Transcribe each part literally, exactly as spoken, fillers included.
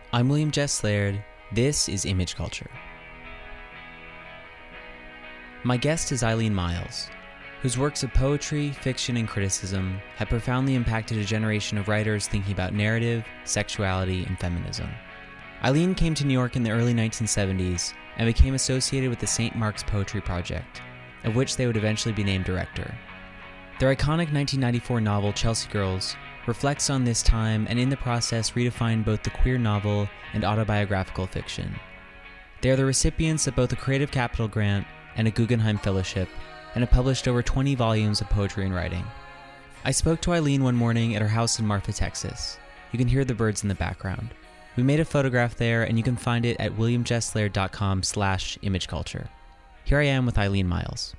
I'm William Jess Laird. This is Image Culture. My guest is Eileen Myles, whose works of poetry, fiction, and criticism have profoundly impacted a generation of writers thinking about narrative, sexuality, and feminism. Eileen came to New York in the early nineteen seventies and became associated with the Saint Mark's Poetry Project, of which they would eventually be named director. Their iconic nineteen ninety-four novel, Chelsea Girls, reflects on this time and in the process redefined both the queer novel and autobiographical fiction. They are the recipients of both a Creative Capital Grant and a Guggenheim Fellowship, and have published over twenty volumes of poetry and writing. I spoke to Eileen one morning at her house in Marfa, Texas. You can hear the birds in the background. We made a photograph there, and you can find it at williamjesslaird.com slash imageculture. Here I am with Eileen Myles.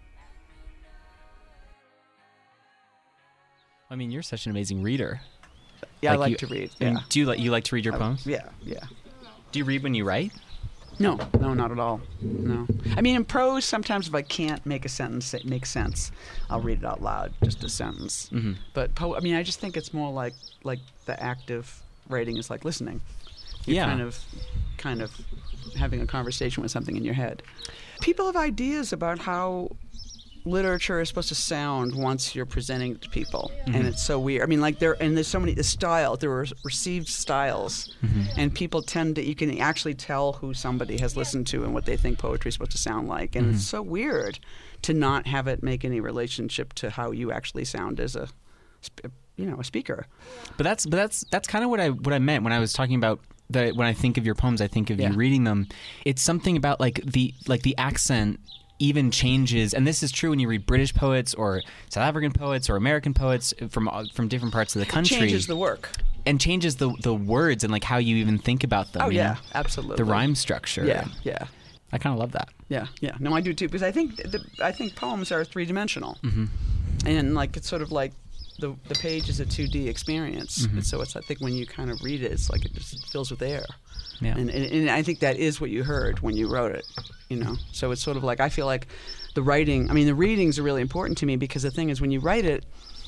I mean, you're such an amazing reader. Yeah, like I like you, to read. I mean, Yeah. do you like you like to read your I- poems? Yeah, yeah. Do you read when you write? No, no, not at all. No. I mean, in prose, sometimes if I can't make a sentence that makes sense, I'll read it out loud, just a sentence. Mm-hmm. But po- I mean, I just think it's more like like the act of writing is like listening. You're Yeah. kind of, kind of having a conversation with something in your head. People have ideas about how literature is supposed to sound once you're presenting it to people, Mm-hmm. and it's so weird. I mean, like there and there's so many the style. There are received styles, Mm-hmm. and people tend to. You can actually tell who somebody has listened to and what they think poetry is supposed to sound like, and Mm-hmm. it's so weird to not have it make any relationship to how you actually sound as a, sp- you know, a speaker. But that's but that's that's kind of what I what I meant when I was talking about the when I think of your poems, I think of Yeah. you reading them. It's something about like the like the accent even changes, and this is true when you read British poets or South African poets or American poets from from different parts of the country. Changes the work. and changes the the words and like how you even think about them. Oh you yeah, know? absolutely. The rhyme structure. Yeah, yeah. I kind of love that. Yeah, yeah. No, I do too, because I think the, I think poems are three dimensional, Mm-hmm. and like it's sort of like the the page is a two D experience. Mm-hmm. And so it's I think when you kind of read it, it's like it just fills with air, Yeah. and, and and I think that is what you heard when you wrote it, you know. So it's sort of like I feel like the writing. I mean, the readings are really important to me because the thing is when you write it,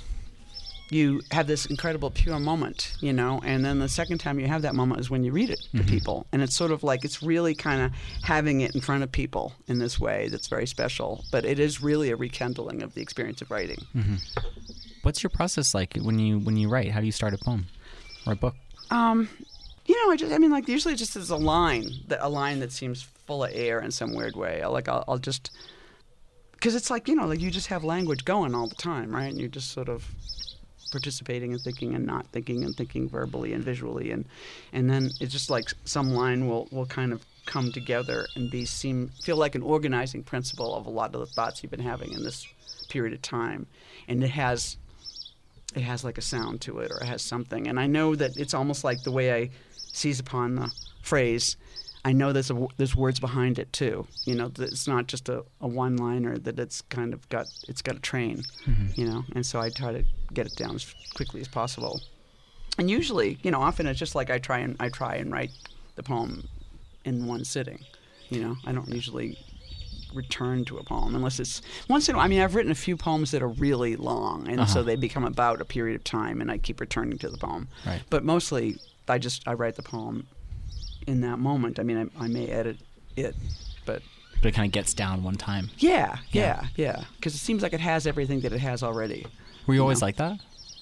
you have this incredible pure moment, you know, and then the second time you have that moment is when you read it to Mm-hmm. people. And it's sort of like it's really kind of having it in front of people in this way that's very special. But it is really a rekindling of the experience of writing. Mm-hmm. What's your process like when you when you write? How do you start a poem or a book? Um, you know, I just, I mean, like usually just as a line, that a line that seems full of air in some weird way. I like, I'll, I'll just, because it's like, you know, like you just have language going all the time, right? And you're just sort of participating and thinking and not thinking and thinking verbally and visually, and and then it's just like some line will will kind of come together and be seem feel like an organizing principle of a lot of the thoughts you've been having in this period of time, and it has it has like a sound to it or it has something, and I know that it's almost like the way I seize upon the phrase. I know there's a, there's words behind it too. You know, that it's not just a, a one-liner. That it's kind of got it's got a train. Mm-hmm. You know, and so I try to get it down as quickly as possible. And usually, you know, often it's just like I try and I try and write the poem in one sitting. You know, I don't usually return to a poem unless it's once in a while. I mean, I've written a few poems that are really long, and Uh-huh. so they become about a period of time, and I keep returning to the poem. Right. But mostly, I just I write the poem in that moment. I mean, I, I may edit it, but But it kind of gets down one time. yeah, Yeah. yeah, yeah, because it seems like it has everything that it has already. Were you You always know. like that?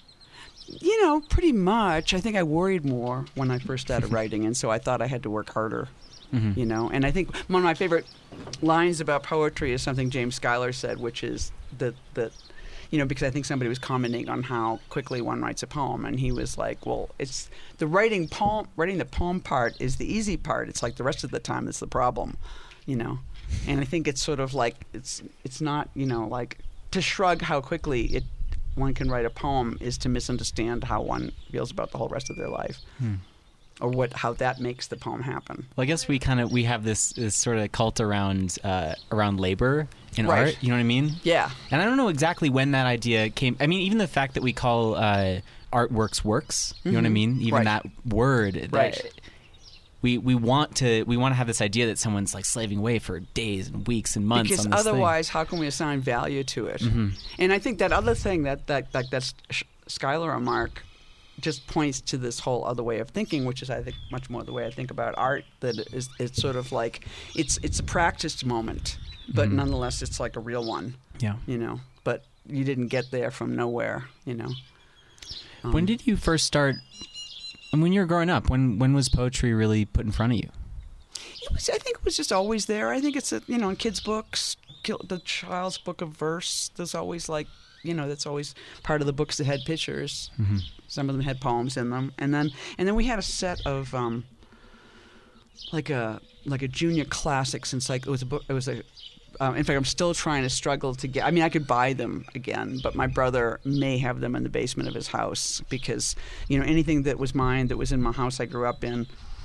You know, pretty much. I think I worried more when I first started writing, and so I thought I had to work harder. Mm-hmm. You know, and I think one of my favorite lines about poetry is something James Schuyler said, which is that that you know, because I think somebody was commenting on how quickly one writes a poem, and he was like, "Well, it's the writing poem, writing the poem part is the easy part. It's like the rest of the time that's the problem." You know, and I think it's sort of like it's it's not you know like to shrug how quickly it one can write a poem is to misunderstand how one feels about the whole rest of their life. Hmm. Or what, how that makes the poem happen. Well, I guess we kind of we have this, this sort of cult around uh, around labor in Right. art. You know what I mean? Yeah. And I don't know exactly when that idea came. I mean, even the fact that we call uh, artworks works. You know what I Mhm. mean? Even Right. that word. that- Right. we we want to we want to have this idea that someone's like slaving away for days and weeks and months Because on this otherwise, how can we assign value to it? Mhm. And I think that other thing that that that that's Schuyler remark just points to this whole other way of thinking, which is, I think, much more the way I think about art. That is, it's sort of like it's it's a practiced moment, but mm-hmm. nonetheless, it's like a real one. Yeah, you know. But you didn't get there from nowhere, you know. Um, when did you first start? And when you were growing up, when when was poetry really put in front of you? It was. I think it was just always there. I think it's a, you know, in kids' books, the Child's Book of Verse. There's always like. You know, that's always part of the books that had pictures. Mm-hmm. Some of them had poems in them, and then and then we had a set of um, like a like a junior classics. And like it was a book. It was a. Um, in fact, I'm still trying to struggle to get. I mean, I could buy them again, but my brother may have them in the basement of his house because you know anything that was mine that was in my house I grew up in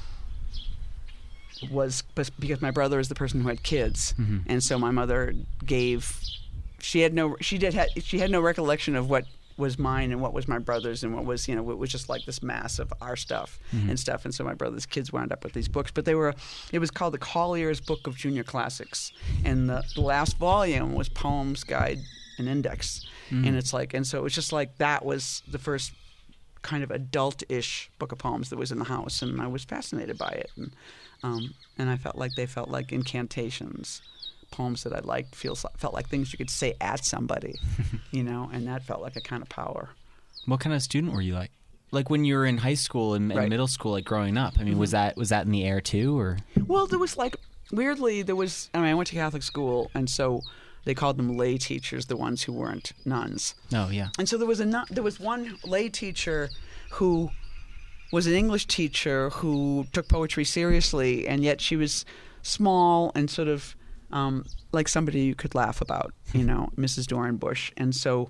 was because my brother is the person who had kids, mm-hmm. and so my mother gave. She had no. She did. Had, she had no recollection of what was mine and what was my brother's and what was you know. It was just like this mass of our stuff mm-hmm. and stuff. And so my brother's kids wound up with these books. But they were. It was called the Collier's Book of Junior Classics, and the, the last volume was Poems, Guide, and Index. Mm-hmm. And it's like, and so it was just like that was the first kind of adult-ish book of poems that was in the house, and I was fascinated by it, and um, and I felt like they felt like incantations. Poems that I liked feels felt like things you could say at somebody, you know, and that felt like a kind of power. What kind of student were you like? Like when you were in high school and, and right. middle school, like growing up. I mean, mm-hmm. was that was that in the air too, or? Well, there was like weirdly there was. I mean, I went to Catholic school, and so they called them lay teachers, the ones who weren't nuns. Oh yeah. And so there was a nun, there was one lay teacher who was an English teacher who took poetry seriously, and yet she was small and sort of. Um, like somebody you could laugh about, you know, Missus Dorenbush. And so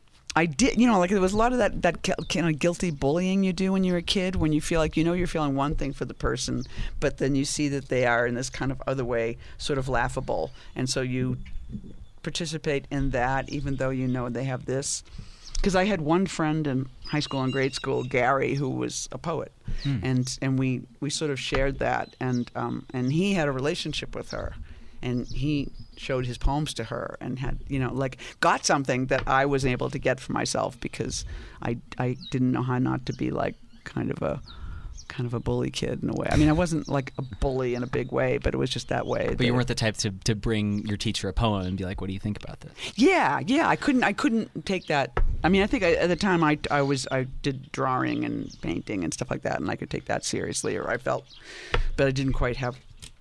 I did, you know, like there was a lot of that, that kind of guilty bullying you do when you're a kid, when you feel like, you know, you're feeling one thing for the person, but then you see that they are in this kind of other way sort of laughable. And so you participate in that even though you know they have this. Because I had one friend in high school and grade school, Gary, who was a poet. Hmm. And and we, we sort of shared that. And um, and he had a relationship with her. And he showed his poems to her and had, you know, like got something that I wasn't able to get for myself because I, I didn't know how not to be like kind of a kind of a bully kid in a way. I mean, I wasn't like a bully in a big way, but it was just that way. But that you weren't the type to, to bring your teacher a poem and be like, what do you think about this? Yeah, yeah. I couldn't I couldn't take that. I mean, I think I, at the time I, I was I did drawing and painting and stuff like that, and I could take that seriously, or I felt, but I didn't quite have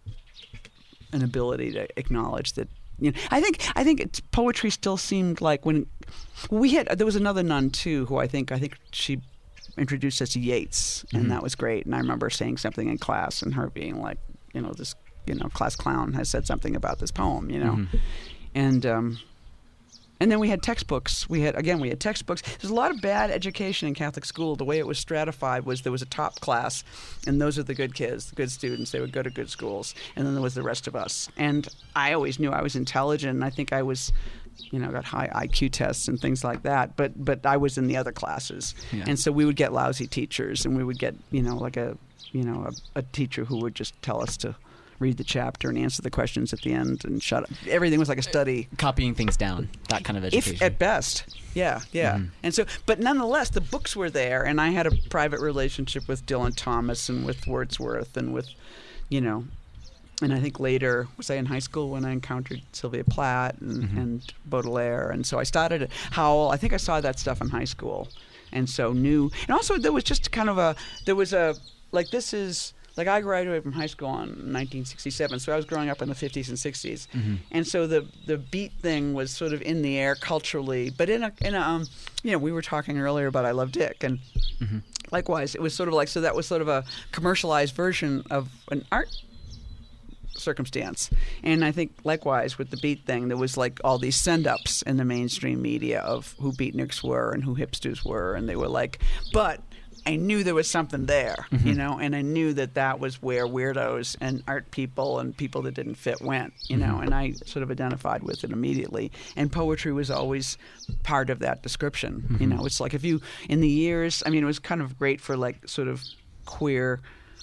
an ability to acknowledge that. You know, I think I think it's, poetry still seemed like when we had there was another nun too who I think I think she introduced us to Yeats, and mm-hmm. that was great. And I remember saying something in class and her being like, you know, this you know class clown has said something about this poem, you know, mm-hmm. and um, and then we had textbooks. We had again we had textbooks. There's a lot of bad education in Catholic school. The way it was stratified was there was a top class, and those are the good kids, the good students. They would go to good schools, and then there was the rest of us. And I always knew I was intelligent, and I think I was, you know, got high I Q tests and things like that. But but I was in the other classes, yeah. and so we would get lousy teachers, and we would get you know like a you know a, a teacher who would just tell us to read the chapter and answer the questions at the end and shut up. Everything was like a study. Copying things down, that kind of education. If, at best. Yeah, yeah. Mm-hmm. And so, but nonetheless, the books were there, and I had a private relationship with Dylan Thomas and with Wordsworth and with, you know, and I think later, was I in high school when I encountered Sylvia Plath and, mm-hmm. and Baudelaire, and so I started at Howell. I think I saw that stuff in high school, and so knew. And also there was just kind of a, there was a, like this is, Like I graduated from high school in nineteen sixty-seven, so I was growing up in the fifties and sixties, mm-hmm. and so the the beat thing was sort of in the air culturally. But in a in a um, you know, we were talking earlier about I Love Dick, and mm-hmm. likewise, it was sort of like so that was sort of a commercialized version of an art circumstance. And I think likewise with the beat thing, there was like all these send-ups in the mainstream media of who beatniks were and who hipsters were, and they were like, but I knew there was something there, mm-hmm. you know, and I knew that that was where weirdos and art people and people that didn't fit went, you know, mm-hmm. and I sort of identified with it immediately. And poetry was always part of that description, mm-hmm. you know. It's like if you, in the years, I mean, it was kind of great for like sort of queer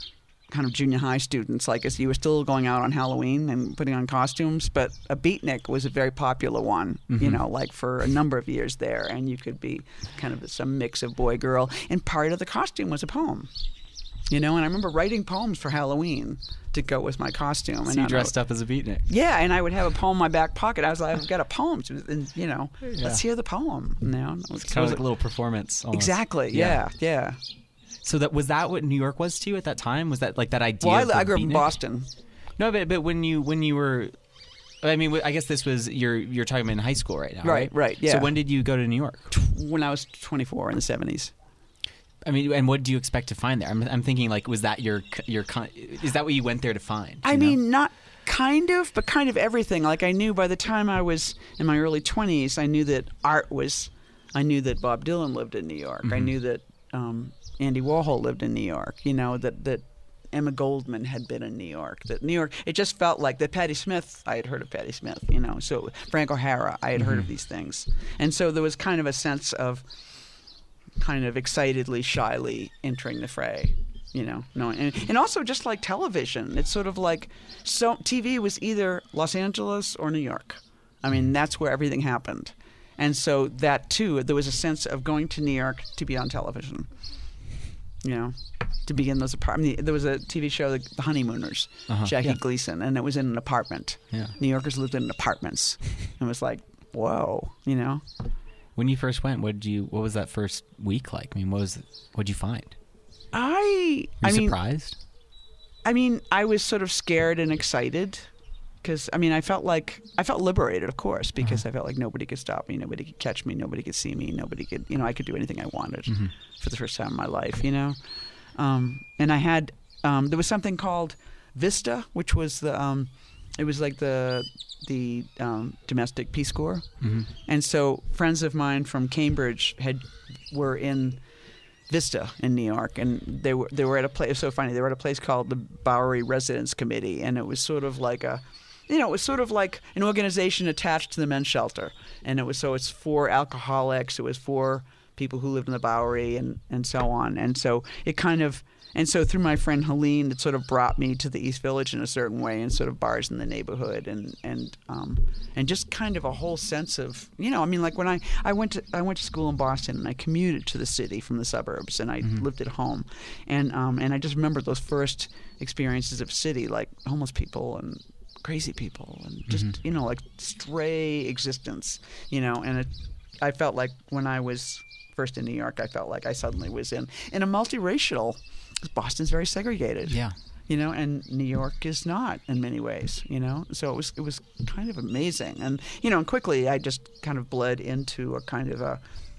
kind of junior high students. Like, as you were still going out on Halloween and putting on costumes, but a beatnik was a very popular one, mm-hmm. you know, like for a number of years there. And you could be kind of some mix of boy, girl. And part of the costume was a poem, you know. And I remember writing poems for Halloween to go with my costume. So and you dressed up as a beatnik. Yeah, and I would have a poem in my back pocket. I was like, I've got a poem, and, you know, yeah. let's hear the poem. You know? It's kind of like a little performance almost. Exactly, yeah, yeah. yeah. So that was that what New York was to you at that time? Was that like that idea? Well, I, I grew up beatnik? in Boston. No, but but when you when you were, I mean, I guess this was you're you're talking about in high school right now, right? Right, right. Yeah. So when did you go to New York? When I was twenty-four in the seventies. I mean, and what do you expect to find there? I'm I'm thinking like, was that your your is that what you went there to find? I know? mean, not kind of, but kind of everything. Like, I knew by the time I was in my early twenties, I knew that art was. I knew that Bob Dylan lived in New York. Mm-hmm. I knew that. Um, Andy Warhol lived in New York, you know, that, that Emma Goldman had been in New York, that New York, it just felt like that Patti Smith, I had heard of Patti Smith, you know, so Frank O'Hara, I had mm-hmm. heard of these things. And so there was kind of a sense of kind of excitedly, shyly entering the fray, you know, knowing, and, and also just like television, it's sort of like, so T V was either Los Angeles or New York. I mean, that's where everything happened. And so that too, there was a sense of going to New York to be on television. You know, to be in those apartments. There was a T V show, The Honeymooners, uh-huh. Jackie yeah. Gleason, and it was in an apartment. Yeah. New Yorkers lived in apartments. And it was like, whoa, you know. When you first went, what did you? What was that first week like? I mean, what was? What did you find? I. Were you I mean, surprised? I mean, I was sort of scared and excited. Because, I mean, I felt like, I felt liberated, of course, because uh-huh. I felt like nobody could stop me, nobody could catch me, nobody could see me, nobody could, you know, I could do anything I wanted mm-hmm. for the first time in my life, you know. Um, and I had, um, there was something called Vista, which was the, um, it was like the, the um, domestic Peace Corps. Mm-hmm. And so friends of mine from Cambridge had, were in Vista in New York, and they were, they were at a place, it was so funny, they were at a place called the Bowery Residence Committee, and it was sort of like a, you know, it was sort of like an organization attached to the men's shelter. And it was, so it's for alcoholics, it was for people who lived in the Bowery and, and so on. And so it kind of, and so through my friend Helene, it sort of brought me to the East Village in a certain way, and sort of bars in the neighborhood, and and um, and just kind of a whole sense of, you know, I mean, like when I, I went to I went to school in Boston, and I commuted to the city from the suburbs, and I mm-hmm. lived at home, and um, and I just remember those first experiences of city, like homeless people and crazy people, and just mm-hmm. you know, like stray existence, you know, and it, I felt like when I was first in New York, I felt like I suddenly was in in a multiracial. Boston's very segregated, yeah, you know, and New York is not in many ways, you know. So it was it was kind of amazing, and you know, and quickly I just kind of bled into a kind of a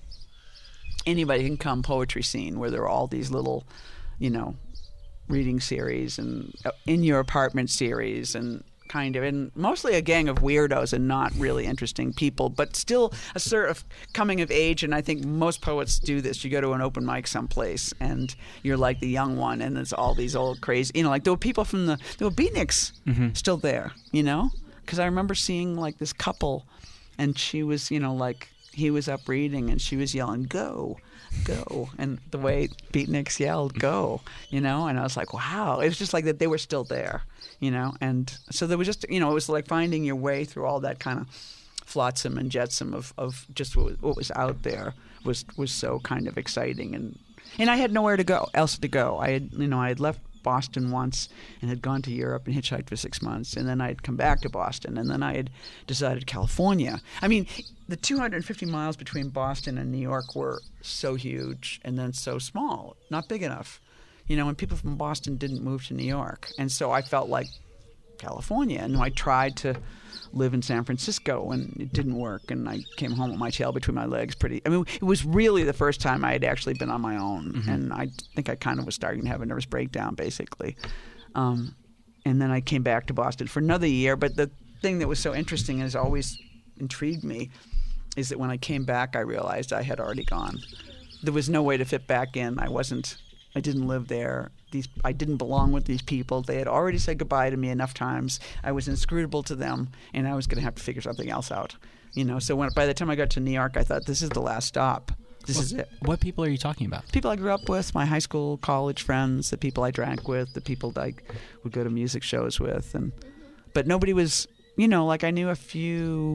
anybody can come poetry scene where there are all these little, you know, reading series and in your apartment series and. Kind of, and mostly a gang of weirdos and not really interesting people, but still a sort of coming of age. And I think most poets do this. You go to an open mic someplace, and you're like the young one, and there's all these old crazy, you know, like there were people from the there were beatniks mm-hmm. still there, you know, because I remember seeing like this couple, and she was, you know, like he was up reading, and she was yelling, "Go." Go, and the way beatniks yelled go, you know, and I was like, wow, it was just like that they were still there, you know. And so there was just, you know, it was like finding your way through all that kind of flotsam and jetsam of, of just what was, what was out there was was so kind of exciting, and and I had nowhere to go else to go. I had, you know, I had left Boston once and had gone to Europe and hitchhiked for six months, and then I had come back to Boston, and then I had decided California. I mean, the two hundred fifty miles between Boston and New York were so huge and then so small, not big enough, you know, and people from Boston didn't move to New York. And so I felt like California, and I tried to live in San Francisco, and it didn't work, and I came home with my tail between my legs pretty. I mean, it was really the first time I had actually been on my own, mm-hmm. and I think I kind of was starting to have a nervous breakdown, basically. Um, and then I came back to Boston for another year, but the thing that was so interesting and has always intrigued me is that when I came back, I realized I had already gone. There was no way to fit back in. I wasn't, I didn't live there. These, I didn't belong with these people. They had already said goodbye to me enough times. I was inscrutable to them, and I was going to have to figure something else out. You know, so when by the time I got to New York, I thought, this is the last stop. This Well, is it. What people are you talking about? People I grew up with, my high school, college friends, the people I drank with, the people that I would go to music shows with, and but nobody was, you know, like I knew a few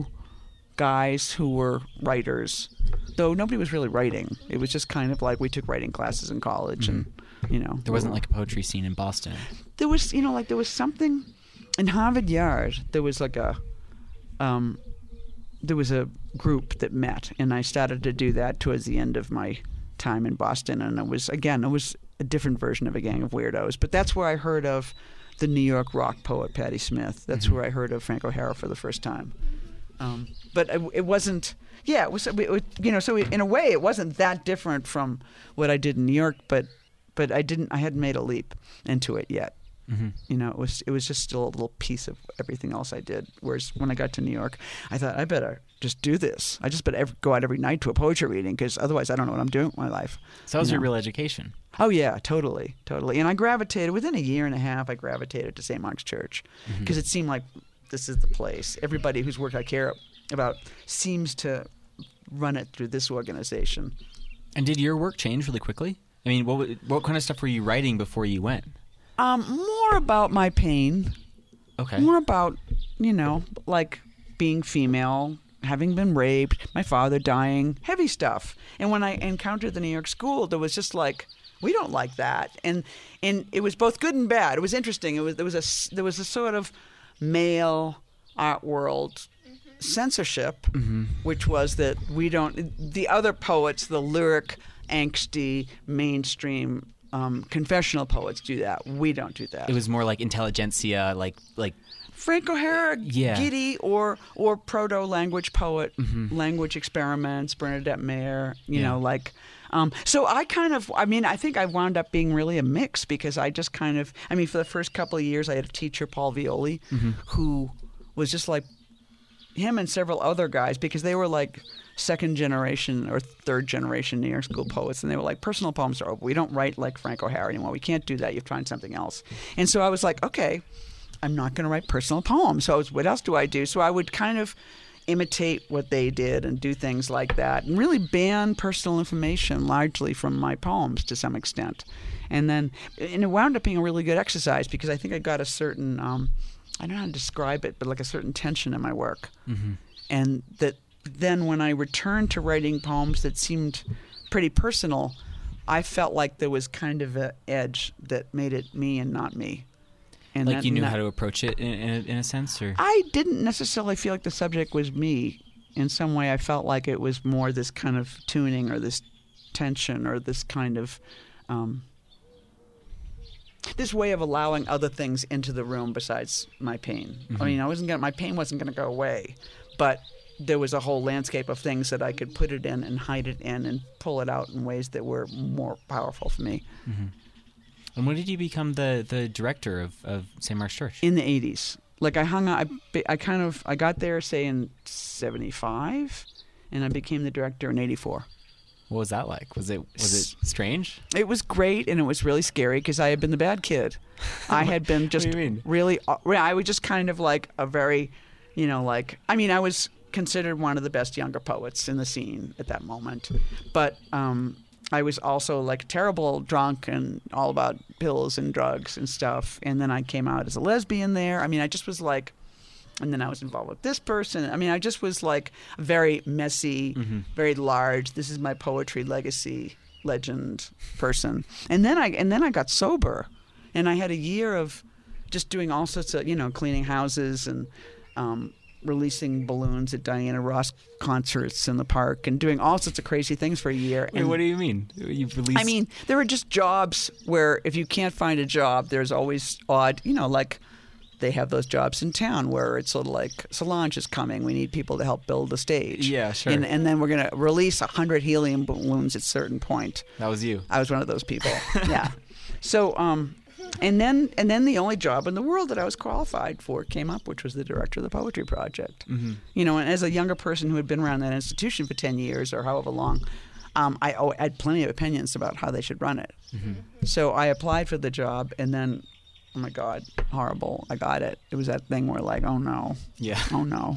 guys who were writers, though nobody was really writing. It was just kind of like we took writing classes in college, Mhm. and you know, There wasn't like a poetry scene in Boston. there was, you know, like there was something in Harvard Yard. There was like a, um, there was a group that met, and I started to do that towards the end of my time in Boston, and it was again, it was a different version of a Gang of Weirdos. But that's where I heard of the New York rock poet Patti Smith. That's Mhm. where I heard of Frank O'Hara for the first time. Um, but it, it wasn't. Yeah, it was. It, it, you know, so it, in a way, it wasn't that different from what I did in New York. But, but I didn't. I hadn't made a leap into it yet. Mm-hmm. You know, it was. It was just still a little piece of everything else I did. Whereas when I got to New York, I thought I better just do this. I just better ev- go out every night to a poetry reading because otherwise I don't know what I'm doing with my life. So that was you your know? real education. Oh yeah, totally, totally. And I gravitated within a year and a half. I gravitated to Saint Mark's Church because Mhm. it seemed like this is the place. Everybody whose work I care about seems to run it through this organization. And did your work change really quickly? I mean, what wa- what kind of stuff were you writing before you went? Um, more about my pain. Okay. More about, you know, like being female, having been raped, my father dying, heavy stuff. And when I encountered the New York school, there was just like, we don't like that, and and it was both good and bad. It was interesting. It was there was a s- there was a sort of male art world censorship, Mm-hmm. which was that we don't. The other poets, the lyric, angsty, mainstream, um, confessional poets do that. We don't do that. It was more like intelligentsia, like like Frank O'Hara, Yeah. Giddy, or or proto language poet, Mhm. language experiments, Bernadette Mayer. You Yeah. know, like. Um, so I kind of, I mean, I think I wound up being really a mix because I just kind of, I mean, for the first couple of years, I had a teacher, Paul Violi, Mhm. who was just like him and several other guys because they were like second generation or third generation New York School poets, and they were like, personal poems are over. We don't write like Frank O'Hara anymore. We can't do that. You have to find something else. And so I was like, okay, I'm not going to write personal poems. So I was, what else do I do? So I would kind of imitate what they did and do things like that and really ban personal information largely from my poems to some extent. And then and it wound up being a really good exercise because I think I got a certain, um, I don't know how to describe it, but like a certain tension in my work. Mm-hmm. And that then when I returned to writing poems that seemed pretty personal, I felt like there was kind of an edge that made it me and not me. And Like that- you knew not- how to approach it in, in, a, in a sense, or I didn't necessarily feel like the subject was me. In some way, I felt like it was more this kind of tuning or this tension or this kind of um, this way of allowing other things into the room besides my pain. Mhm. I mean, I wasn't gonna, my pain wasn't going to go away, but there was a whole landscape of things that I could put it in and hide it in and pull it out in ways that were more powerful for me. Mm-hmm. And when did you become the, the director of, of Saint Mark's Church? In the eighties. Like I hung out, I, I kind of, I got there, say, in seventy-five, and I became the director in eighty-four. What was that like? Was it was it strange? It was great, and it was really scary because I had been the bad kid. I had been just What do you mean? really, I was just kind of like a very, you know, like, I mean, I was considered one of the best younger poets in the scene at that moment. But um, I was also like terrible drunk and all about pills and drugs and stuff. And then I came out as a lesbian there. I mean, I just was like, and then I was involved with this person. I mean, I just was like very messy, Mhm. very large. This is my poetry legacy legend person. And then I and then I got sober, and I had a year of just doing all sorts of, you know, cleaning houses and um, releasing balloons at Diana Ross concerts in the park and doing all sorts of crazy things for a year. Wait, And what do you mean? You released? I mean, there were just jobs where if you can't find a job, there's always odd, you know, like they have those jobs in town where it's sort of like Solange is coming. We need people to help build a stage. Yeah, sure. And, and then we're going to release one hundred helium balloons at a certain point. that was you. I was one of those people. Yeah. So, um, and then and then the only job in the world that I was qualified for came up, which was the director of the Poetry Project. Mm-hmm. You know, and as a younger person who had been around that institution for ten years or however long, um, I, I had plenty of opinions about how they should run it. Mm-hmm. So I applied for the job, and then, oh my God, horrible! I got it. It was that thing where like, oh no, Yeah. oh no,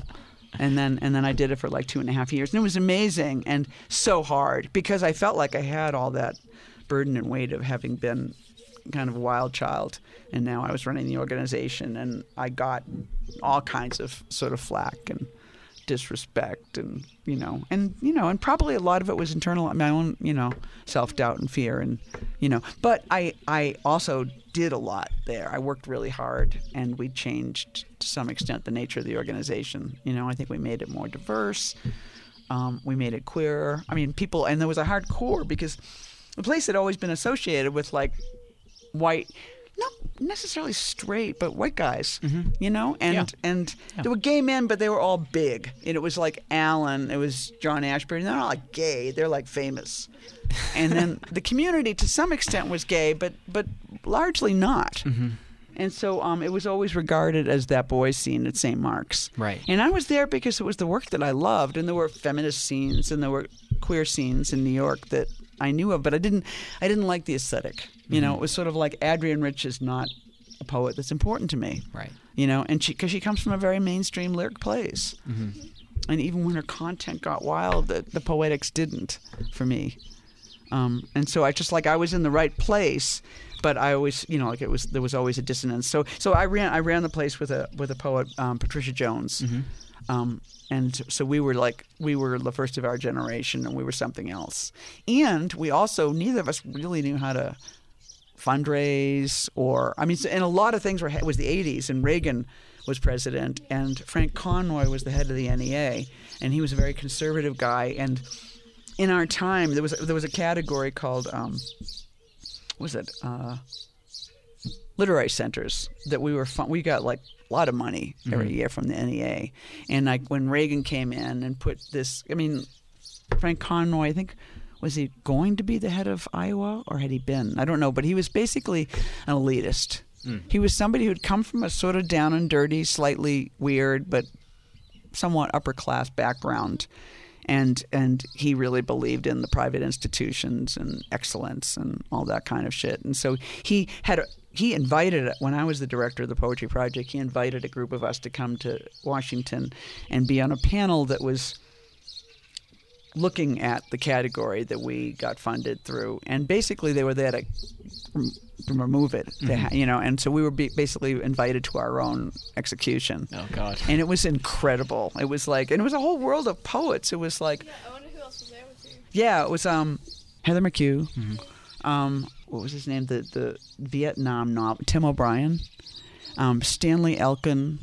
and then and then I did it for like two and a half years, and it was amazing and so hard because I felt like I had all that burden and weight of having been kind of a wild child, and now I was running the organization, and I got all kinds of sort of flack and disrespect, and you know, and you know, and probably a lot of it was internal, my own, you know, self-doubt and fear, and you know, but I I also did a lot there. I worked really hard, and we changed to some extent the nature of the organization. You know, I think we made it more diverse. Um, we made it queer. I mean, people, and there was a hard core because the place had always been associated with like white, not necessarily straight, but white guys, mm-hmm. you know, and yeah. and yeah. there were gay men, but they were all big, and it was like Alan, it was John Ashbery, and they're not like gay, they're like famous, and then the community to some extent was gay, but but largely not. Mm-hmm. And so um, it was always regarded as that boys' scene at Saint Mark's. Right. And I was there because it was the work that I loved, and there were feminist scenes and there were queer scenes in New York that I knew of, but I didn't I didn't like the aesthetic. You mm-hmm. know, it was sort of like Adrienne Rich is not a poet that's important to me. Right. You know, and she because she comes from a very mainstream lyric plays. Mm-hmm. And even when her content got wild, the, the poetics didn't for me. Um, and so I just like I was in the right place, but I always, you know, like it was there was always a dissonance. So so I ran I ran the place with a with a poet, um, Patricia Jones, mm-hmm. um, and so we were like we were the first of our generation, and we were something else. And we also neither of us really knew how to fundraise, or I mean, and a lot of things were it was the eighties, and Reagan was president, and Frank Conroy was the head of the N E A, and he was a very conservative guy. And in our time, there was there was a category called um, what was it uh, literary centers that we were fun- we got like a lot of money every mm-hmm. year from the N E A, and like when Reagan came in and put this, I mean, Frank Conroy, I think. Was he going to be the head of Iowa, or had he been? I don't know, but he was basically an elitist. Mm. He was somebody who'd come from a sort of down and dirty, slightly weird, but somewhat upper class background, and and he really believed in the private institutions and excellence and all that kind of shit. And so he had a, he invited, when I was the director of the Poetry Project, he invited a group of us to come to Washington and be on a panel that was looking at the category that we got funded through, and basically they were there to, to remove it, to, mm-hmm. you know. And so we were be basically invited to our own execution. Oh God! And it was incredible. It was like, and it was a whole world of poets. It was like, yeah, I wonder who else was there with you. Yeah, it was um, Heather McHugh. Mm-hmm. Um, what was his name? The the Vietnam novel. Tim O'Brien, um, Stanley Elkin,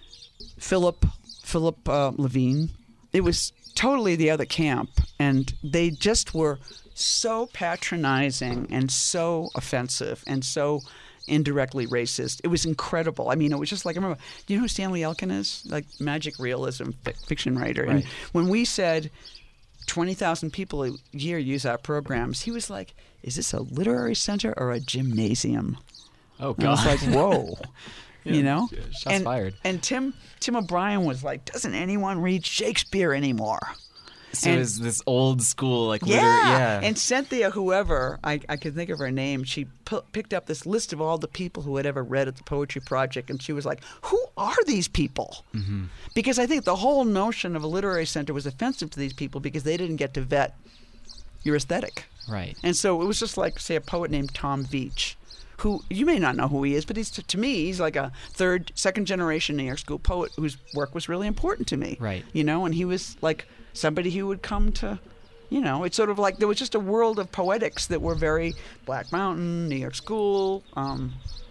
Philip Philip uh, Levine. It was totally the other camp, and they just were so patronizing and so offensive and so indirectly racist. It was incredible. I mean, it was just like, I remember, do you know who Stanley Elkin is? Like magic realism fi- fiction writer. Right. And when we said twenty thousand people a year use our programs, he was like, is this a literary center or a gymnasium? Oh, God. And I was like, whoa. Yeah, you know? Shots and, fired. And Tim Tim O'Brien was like, doesn't anyone read Shakespeare anymore? So and, it's this old school, like, yeah. literary, yeah. And Cynthia, whoever, I, I could think of her name, she p- picked up this list of all the people who had ever read at the Poetry Project, and she was like, who are these people? Mm-hmm. Because I think the whole notion of a literary center was offensive to these people because they didn't get to vet your aesthetic. Right. And so it was just like, say, a poet named Tom Veitch, who you may not know who he is, but he's to me he's like a third, second generation New York School poet whose work was really important to me. Right. You know, and he was like somebody who would come to, you know, it's sort of like there was just a world of poetics that were very Black Mountain, New York School, um,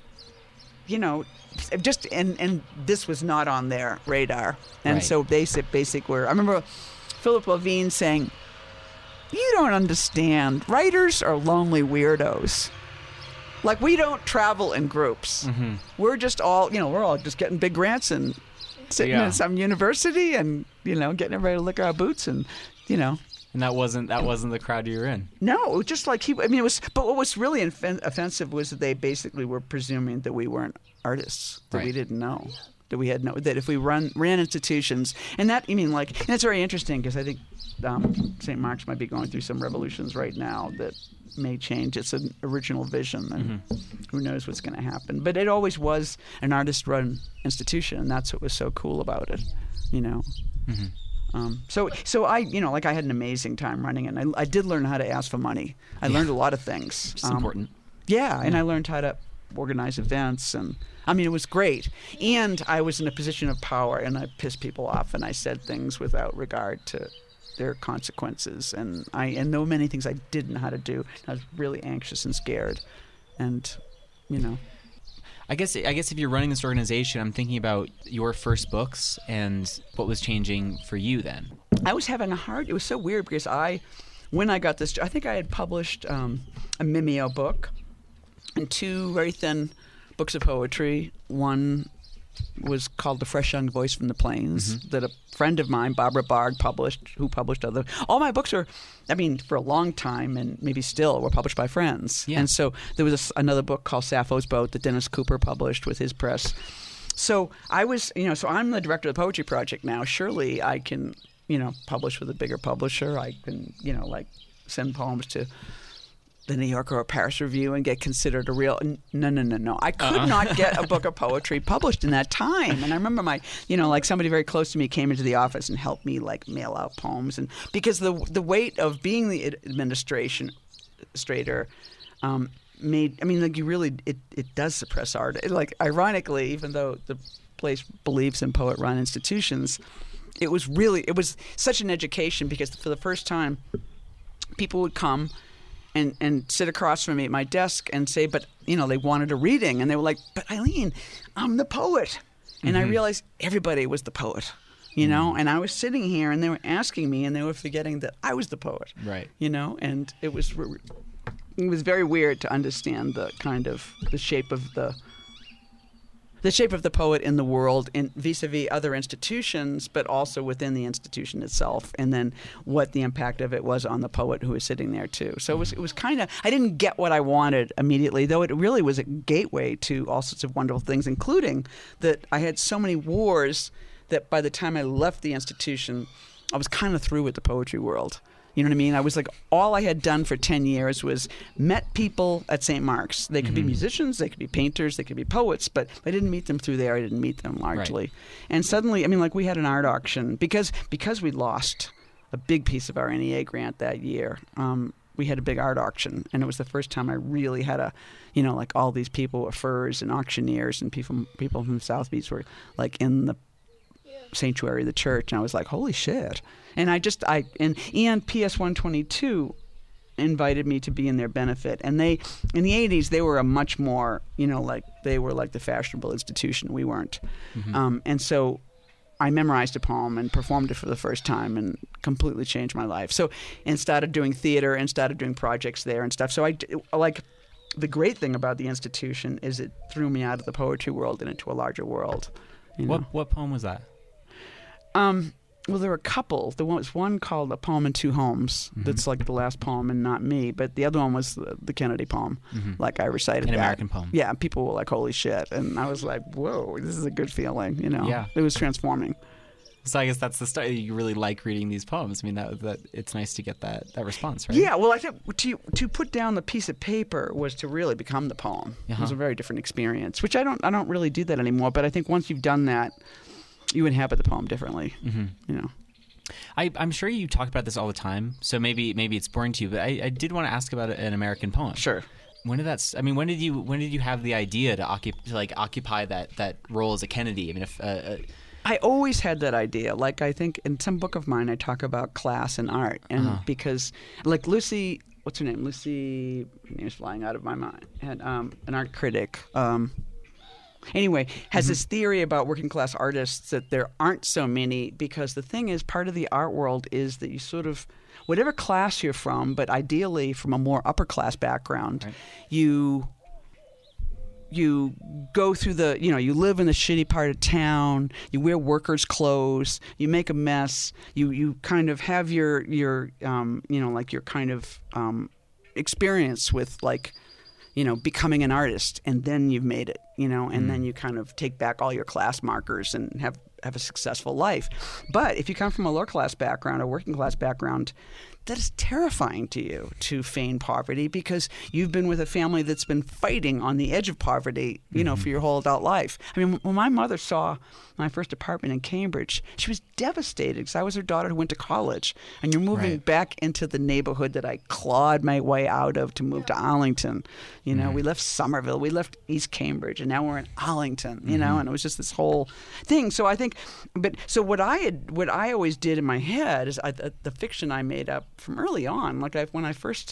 you know, just and and this was not on their radar, and right. so basic basic were. I remember Philip Levine saying, "You don't understand. Writers are lonely weirdos." Like, we don't travel in groups. Mm-hmm. We're just all, you know, we're all just getting big grants and sitting yeah. in some university and, you know, getting everybody to lick our boots and, you know. And that wasn't that wasn't the crowd you were in. No, it was just like he, I mean, it was, but what was really inf- offensive was that they basically were presuming that we weren't artists, that right. we didn't know, that we had no, that if we run ran institutions, and that, I mean, like, and that's very interesting because I think um, Saint Mark's might be going through some revolutions right now that may change its original vision, and mm-hmm. who knows what's going to happen. But it always was an artist-run institution, and that's what was so cool about it, you know. Mm-hmm. Um, so, so I, you know, like I had an amazing time running, and I, I did learn how to ask for money. I Yeah. learned a lot of things. It's Um, important. Yeah, and Yeah. I learned how to organize events, and I mean, it was great. And I was in a position of power, and I pissed people off, and I said things without regard to their consequences, and I and there were many things I didn't know how to do. I was really anxious and scared, and you know. I guess I guess if you're running this organization, I'm thinking about your first books and what was changing for you then. I was having a hard. It was so weird because I, when I got this, I think I had published um, a Mimeo book, and two very thin books of poetry. One was called The Fresh Young Voice from the Plains, mm-hmm. that a friend of mine, Barbara Bard, published, who published other... All my books are, I mean, for a long time, and maybe still, were published by friends. Yeah. And so there was a, another book called Sappho's Boat that Dennis Cooper published with his press. So I was, you know, so I'm the director of the Poetry Project now. Surely I can, you know, publish with a bigger publisher. I can, you know, like send poems to the New Yorker or Paris Review and get considered a real... No, no, no, no. I could uh-uh. not get a book of poetry published in that time. And I remember my, you know, like somebody very close to me came into the office and helped me like mail out poems. And because the the weight of being the administration administrator um, made, I mean, like you really, it, it does suppress art. It, like ironically, even though the place believes in poet-run institutions, it was really, it was such an education because for the first time, people would come And, and sit across from me at my desk and say, but, you know, they wanted a reading. And they were like, but Eileen, I'm the poet. And mm-hmm. I realized everybody was the poet, you know. Mm-hmm. And I was sitting here and they were asking me and they were forgetting that I was the poet. Right. You know, and it was, it was very weird to understand the kind of, the shape of the, the shape of the poet in the world in vis-a-vis other institutions, but also within the institution itself, and then what the impact of it was on the poet who was sitting there too. So it was it was kind of, I didn't get what I wanted immediately, though it really was a gateway to all sorts of wonderful things, including that I had so many wars that by the time I left the institution, I was kind of through with the poetry world. You know what I mean? I was like, all I had done for ten years was met people at Saint Mark's. They could mm-hmm. be musicians, they could be painters, they could be poets, but I didn't meet them through there. I didn't meet them largely. Right. And suddenly, I mean, like we had an art auction because because we lost a big piece of our N E A grant that year. Um, we had a big art auction, and it was the first time I really had a, you know, like all these people were furs and auctioneers and people people from South Beach were like in the sanctuary of the church, and I was like, holy shit. And I just, I, and, and P S one twenty-two invited me to be in their benefit. And they, in the eighties, they were a much more, you know, like, they were like the fashionable institution. We weren't. Mm-hmm. Um, and so I memorized a poem and performed it for the first time and completely changed my life. So, and started doing theater and started doing projects there and stuff. So I, like, the great thing about the institution is it threw me out of the poetry world and into a larger world. You know? What what poem was that? Um, well, there were a couple. There was one called A Poem in Two Homes. Mm-hmm. That's like the last poem and not me. But the other one was the, the Kennedy poem. Mm-hmm. Like I recited An that. American poem. Yeah, people were like, holy shit. And I was like, whoa, this is a good feeling, you know. Yeah. It was transforming. So I guess that's the start. You really like reading these poems. I mean, that that it's nice to get that, that response, right? Yeah, well, I think to to put down the piece of paper was to really become the poem. Uh-huh. It was a very different experience, which I don't I don't really do that anymore. But I think once you've done that, you inhabit the poem differently. Mm-hmm. You know. I, I'm sure you talk about this all the time, so maybe maybe it's boring to you. But I, I did want to ask about an American poem. Sure. When did that? I mean, when did you when did you have the idea to, occup, to like occupy that, that role as a Kennedy? I mean, if uh, uh, I always had that idea. Like I think in some book of mine, I talk about class and art, and uh-huh. because like Lucy, what's her name? Lucy, her name's flying out of my mind. And um, an art critic. Um, Anyway, has mm-hmm. this theory about working class artists that there aren't so many because the thing is, part of the art world is that you sort of, whatever class you're from, but ideally from a more upper class background, right. you you go through the, you know, you live in the shitty part of town, you wear workers' clothes, you make a mess, you, you kind of have your, your um, you know, like your kind of um, experience with like, you know, becoming an artist, and then you've made it, you know, and mm. then you kind of take back all your class markers and have, have a successful life. But if you come from a lower class background or working class background, that is terrifying to you to feign poverty because you've been with a family that's been fighting on the edge of poverty, you know, mm-hmm. for your whole adult life. I mean, when my mother saw my first apartment in Cambridge, she was devastated because I was her daughter who went to college. And you're moving right. back into the neighborhood that I clawed my way out of to move to Arlington. You know, mm-hmm. we left Somerville, we left East Cambridge, and now we're in Arlington, you mm-hmm. know, and it was just this whole thing. So I think, but so what I had, what I always did in my head is I, the, the fiction I made up from early on, like I, when I first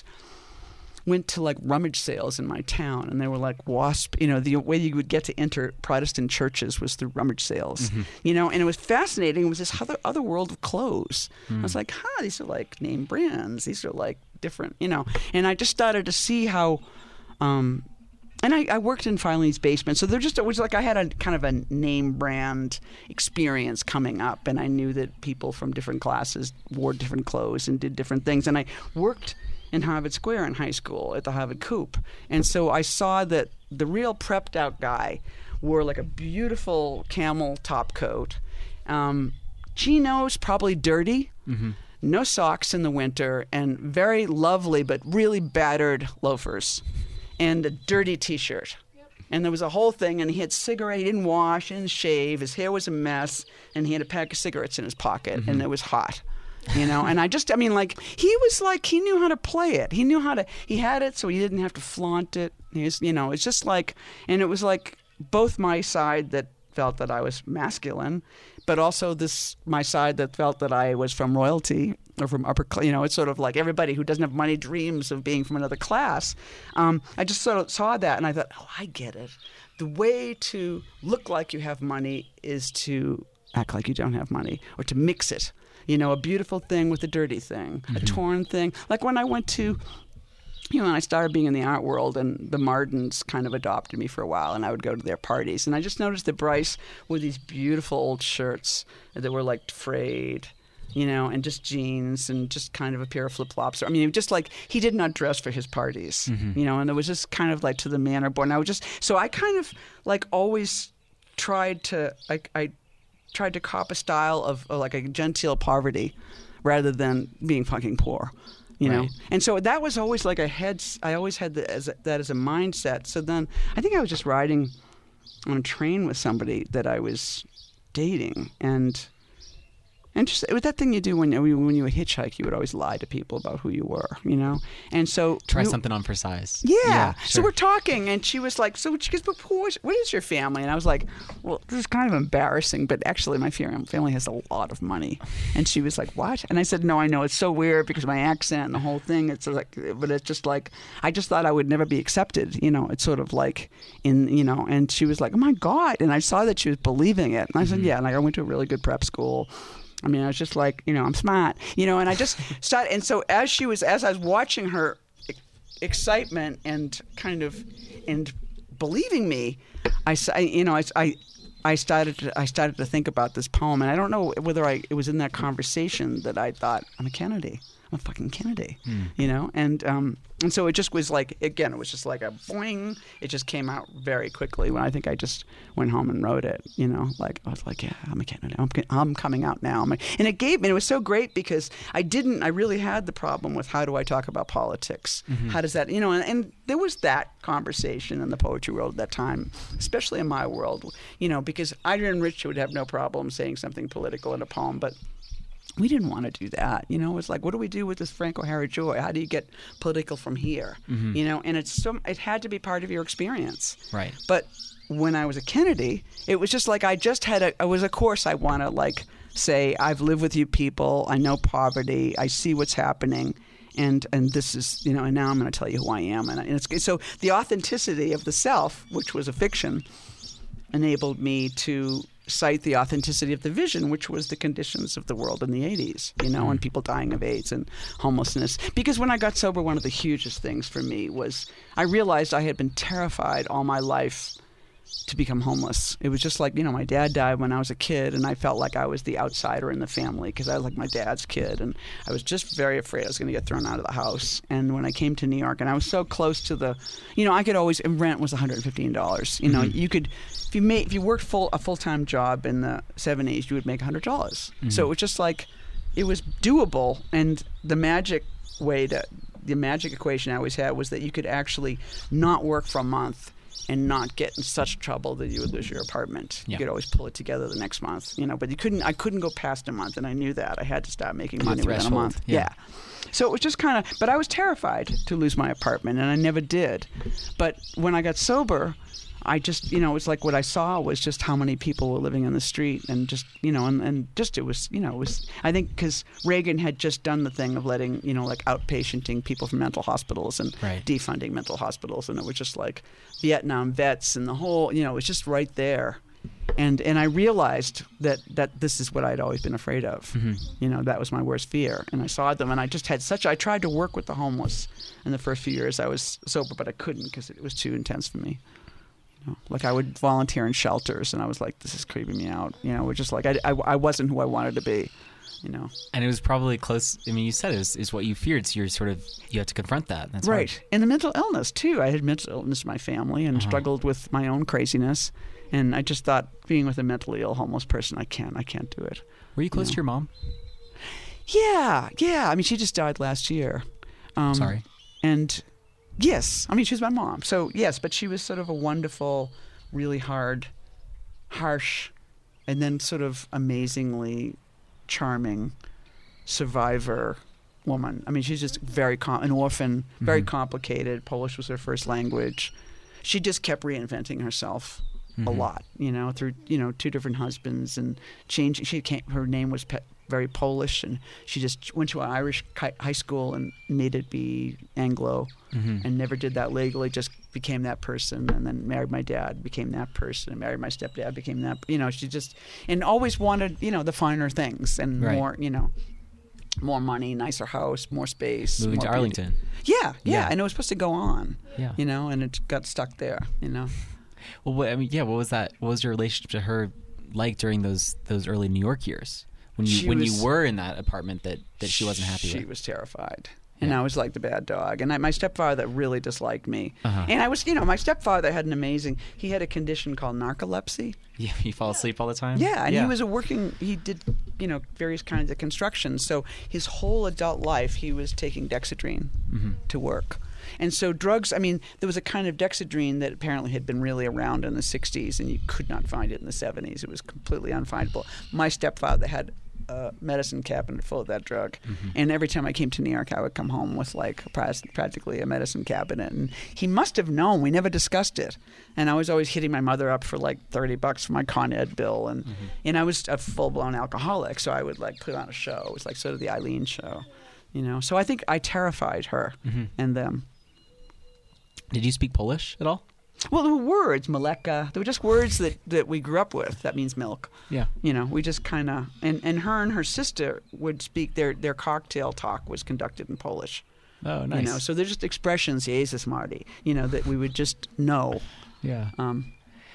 went to like rummage sales in my town, and they were like WASP, you know, the way you would get to enter Protestant churches was through rummage sales, mm-hmm. you know, and it was fascinating. It was this other, other world of clothes. Mm. I was like, huh, these are like name brands. These are like different, you know, and I just started to see how, um, and I, I worked in Filene's basement, so there just it was like I had a kind of a name brand experience coming up, and I knew that people from different classes wore different clothes and did different things, and I worked in Harvard Square in high school at the Harvard Coop, and so I saw that the real prepped out guy wore like a beautiful camel top coat, um, chinos probably dirty, mm-hmm. no socks in the winter, and very lovely but really battered loafers. And a dirty T-shirt. Yep. And there was a whole thing, and he had cigarette. He didn't wash, he didn't shave. His hair was a mess, and he had a pack of cigarettes in his pocket, mm-hmm. and it was hot, you know. And I just, I mean, like, he was like, he knew how to play it. He knew how to, he had it so he didn't have to flaunt it. He was, you know, it's just like, and it was like both my side that felt that I was masculine, but also this, my side that felt that I was from royalty or from upper, you know, it's sort of like everybody who doesn't have money dreams of being from another class. Um, I just sort of saw that and I thought, oh, I get it. The way to look like you have money is to act like you don't have money or to mix it. You know, a beautiful thing with a dirty thing, mm-hmm. a torn thing. Like when I went to, you know, when I started being in the art world, and the Mardens kind of adopted me for a while, and I would go to their parties. And I just noticed that Bryce wore these beautiful old shirts that were like frayed, you know, and just jeans and just kind of a pair of flip-flops. I mean, just like he did not dress for his parties, mm-hmm. you know, and it was just kind of like to the manner born. I was just, so I kind of like always tried to, I, I tried to cop a style of, of like a genteel poverty rather than being fucking poor. You know, right. And so that was always like a head. I always had the, as a, that as a mindset. So then I think I was just riding on a train with somebody that I was dating, and and just it was that thing you do when you when you would hitchhike. You would always lie to people about who you were, you know. And so try we, something on for size. Yeah. yeah sure. So we're talking, and she was like, "So she goes, but who is, what is your family?" And I was like, "Well, this is kind of embarrassing, but actually, my family has a lot of money." And she was like, "What?" And I said, "No, I know it's so weird because of my accent and the whole thing. It's like, but it's just like I just thought I would never be accepted. You know, it's sort of like in you know." And she was like, "Oh my God!" And I saw that she was believing it, and I said, mm-hmm. "Yeah." And like, I went to a really good prep school. I mean, I was just like, you know, I'm smart, you know, and I just started. And so as she was, as I was watching her excitement and kind of, and believing me, I, you know, I, I, I started to, I started to think about this poem, and I don't know whether I, it was in that conversation that I thought, I'm a Kennedy. I'm a fucking Kennedy, hmm. you know? And um, and so it just was like, again, it was just like a boing. It just came out very quickly when I think I just went home and wrote it, you know? Like, I was like, yeah, I'm a Kennedy. I'm, I'm coming out now. I'm a, and it gave me, and it was so great because I didn't, I really had the problem with how do I talk about politics? Mm-hmm. How does that, you know? And, and there was that conversation in the poetry world at that time, especially in my world, you know, because Adrienne Rich would have no problem saying something political in a poem, but we didn't want to do that, you know. It was like, what do we do with this Frank O'Hara joy? How do you get political from here, mm-hmm. you know? And it's so it had to be part of your experience, right? But when I was a Kennedy, it was just like I just had a. It was a course I want to like say. I've lived with you people. I know poverty. I see what's happening, and and this is you know. And now I'm going to tell you who I am. And, and it's so the authenticity of the self, which was a fiction, enabled me to cite the authenticity of the vision, which was the conditions of the world in the eighties, you know, and people dying of AIDS and homelessness. Because when I got sober, one of the hugest things for me was I realized I had been terrified all my life to become homeless. It was just like, you know, my dad died when I was a kid, and I felt like I was the outsider in the family because I was like my dad's kid, and I was just very afraid I was going to get thrown out of the house. And when I came to New York, and I was so close to the, you know, I could always, and rent was one hundred fifteen dollars. You know, mm-hmm. you could, if you made, if you worked full a full-time job in the seventies, you would make one hundred dollars. Mm-hmm. So it was just like, it was doable, and the magic way to, the magic equation I always had was that you could actually not work for a month and not get in such trouble that you would lose your apartment. Yeah. You could always pull it together the next month, you know. But you couldn't. I couldn't go past a month, and I knew that. I had to start making The money within a threshold, month. yeah. Yeah. So it was just kind of. But I was terrified to lose my apartment, and I never did. But when I got sober, I just, you know, it was like what I saw was just how many people were living on the street, and just, you know, and, and just it was, you know, it was. I think because Reagan had just done the thing of letting, you know, like outpatienting people from mental hospitals and Right. defunding mental hospitals, and it was just like Vietnam vets and the whole, you know, it was just right there. And and I realized that, that this is what I'd always been afraid of. Mm-hmm. You know, that was my worst fear. And I saw them, and I just had such, I tried to work with the homeless in the first few years I was sober, but I couldn't because it was too intense for me. You know, like I would volunteer in shelters, and I was like, this is creeping me out. You know, it was just like, I, I, I wasn't who I wanted to be, you know. And it was probably close. I mean, you said it was, is what you feared. So you're sort of, you had to confront that. That's Right. hard. And the mental illness, too. I had mental illness in my family and Uh-huh. struggled with my own craziness. And I just thought, being with a mentally ill homeless person, I can't. I can't do it. Were you close No. to your mom? Yeah, yeah. I mean, she just died last year. Um, Sorry. And yes, I mean, she was my mom. So yes, but she was sort of a wonderful, really hard, harsh, and then sort of amazingly charming survivor woman. I mean, she's just very com- an orphan, very Mhm. complicated. Polish was her first language. She just kept reinventing herself a Mhm. lot, you know, through, you know, two different husbands and changing. She came, her name was pe- very Polish, and she just went to an Irish ki- high school and made it be Anglo, Mhm. and never did that legally, just became that person, and then married my dad, became that person, and married my stepdad, became that, you know, she just, and always wanted, you know, the finer things and Right. more, you know, more money, nicer house, more space. Moving more to beauty. Arlington. Yeah, yeah, Yeah. and it was supposed to go on, Yeah. you know, and it got stuck there, you know. Well, what, I mean, yeah. What was that? What was your relationship to her like during those those early New York years when you She when was- you were in that apartment that, that she wasn't happy She with? was terrified. And Yeah. I was like the bad dog. And I, my stepfather really disliked me. Uh-huh. And I was, you know, my stepfather had an amazing, he had a condition called narcolepsy. Yeah, you fall asleep all the time. Yeah, and he was a working, he did, you know, various kinds of construction. So his whole adult life, he was taking Dexedrine Mm-hmm. to work. And so drugs, I mean, there was a kind of Dexedrine that apparently had been really around in the sixties, and you could not find it in the seventies. It was completely unfindable. My stepfather had a medicine cabinet full of that drug. Mm-hmm. And every time I came to New York, I would come home with like pras- practically a medicine cabinet. And he must have known. We never discussed it. And I was always hitting my mother up for like thirty bucks for my Con Ed bill. And, Mm-hmm. and I was a full-blown alcoholic, so I would like put on a show. It was like sort of the Eileen show, you know. So I think I terrified her Mm-hmm. and them. Did you speak Polish at all? Well, there were words, Maleka. They were just words that, that we grew up with. That means milk. Yeah. You know, we just kind of, and, and her and her sister would speak, their their cocktail talk was conducted in Polish. Oh, nice. You know, so they're just expressions, Jesus Marty, you know, that we would just know. yeah. Um,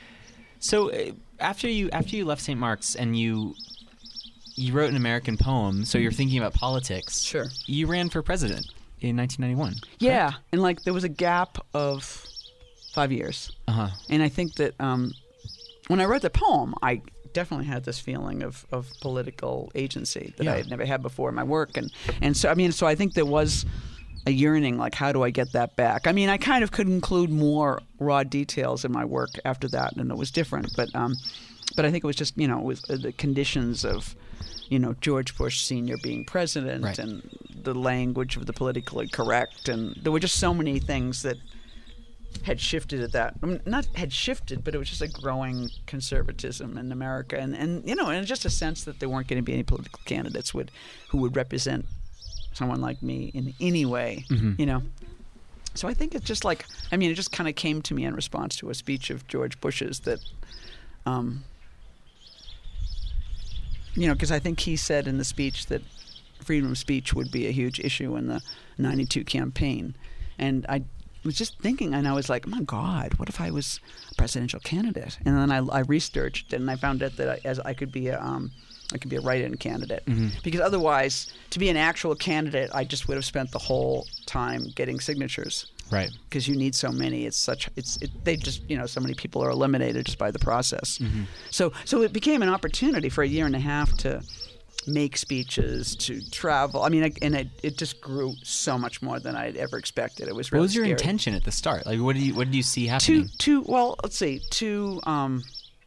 So uh, after you after you left Saint Mark's and you you wrote an American poem, so you're thinking about politics. Sure. You ran for president in nineteen ninety-one. yeah, and like there was a gap of five years. Uh huh. And I think that um, when I wrote the poem, I definitely had this feeling of, of political agency that Yeah. I had never had before in my work. And, and so, I mean, so I think there was a yearning, like, how do I get that back? I mean, I kind of could include more raw details in my work after that, and it was different. But, um, but I think it was just, you know, with the conditions of, you know, George Bush Senior being president Right. and the language of the politically correct. And there were just so many things that had shifted at that, I mean, not had shifted, but it was just a growing conservatism in America, and, and you know, and just a sense that there weren't going to be any political candidates would who would represent someone like me in any way, Mhm. you know. So I think it's just like, I mean, it just kind of came to me in response to a speech of George Bush's that, um, you know, because I think he said in the speech that freedom of speech would be a huge issue in the ninety-two campaign, and I was just thinking, and I was like, oh my God, what if I was a presidential candidate? And then I, I researched it, and I found out that I, as I could be a, um, I could be a write-in candidate, Mhm. because otherwise, to be an actual candidate, I just would have spent the whole time getting signatures, Right. because you need so many. It's such, it's, it, they just, you know, so many people are eliminated just by the process. Mhm. So, so it became an opportunity for a year and a half to make speeches, to travel. I mean, I, and it, it just grew so much more than I'd ever expected. It was really What was your scary. intention at the start? Like, what did you what did you see happening? To to well, let's see, to um,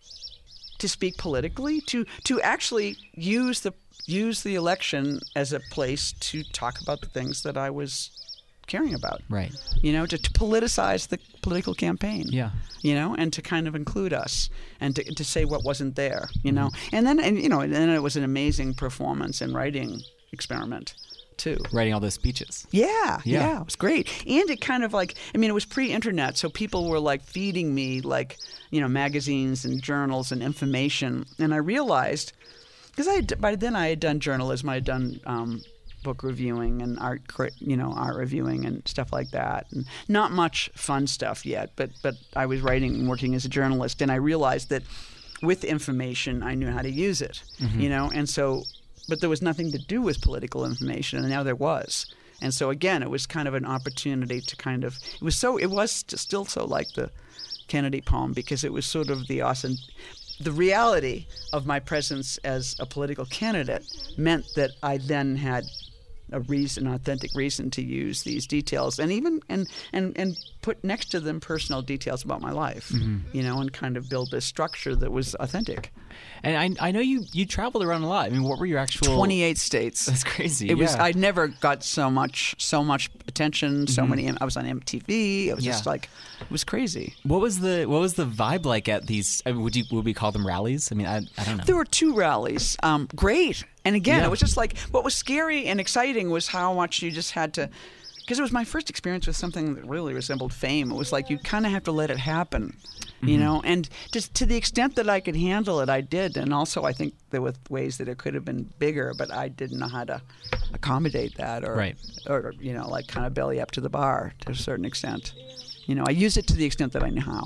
to speak politically, to to actually use the use the election as a place to talk about the things that I was caring about. Right. You know, to, to politicize the political campaign. Yeah. You know, and to kind of include us and to to say what wasn't there. You know, and then and you know, and then it was an amazing performance and writing experiment too. Writing all those speeches. Yeah, Yeah. yeah, it was great. And it kind of like, I mean, it was pre-internet, so people were like feeding me like, you know, magazines and journals and information. And I realized, because I had, by then I had done journalism, I had done um, book reviewing and art, crit- you know, art reviewing and stuff like that. And not much fun stuff yet, but but I was writing and working as a journalist, and I realized that with information, I knew how to use it, Mm-hmm. you know, and so. But there was nothing to do with political information, and now there was. And so again, it was kind of an opportunity to kind of. It was so. It was st- still so like the Kennedy poem, because it was sort of the awesome. The reality of my presence as a political candidate meant that I then had a reason, an authentic reason to use these details, and even and and and put next to them personal details about my life, Mm-hmm. you know, and kind of build this structure that was authentic. And I I know you you traveled around a lot. I mean, what were your actual twenty-eight states. That's crazy. It was. yeah. I never got so much, so much attention. So many. I was on M T V. It was just Yeah. like, it was crazy. What was the what was the vibe like at these? I mean, would you would we call them rallies? I mean, I I don't know. There were two rallies. Um, great. And again, Yeah. it was just like, what was scary and exciting was how much you just had to, because it was my first experience with something that really resembled fame. It was like you kind of have to let it happen, you know. And just to the extent that I could handle it, I did. And also, I think there were ways that it could have been bigger, but I didn't know how to accommodate that, or, Right. or you know, like kind of belly up to the bar to a certain extent. You know, I used it to the extent that I knew how.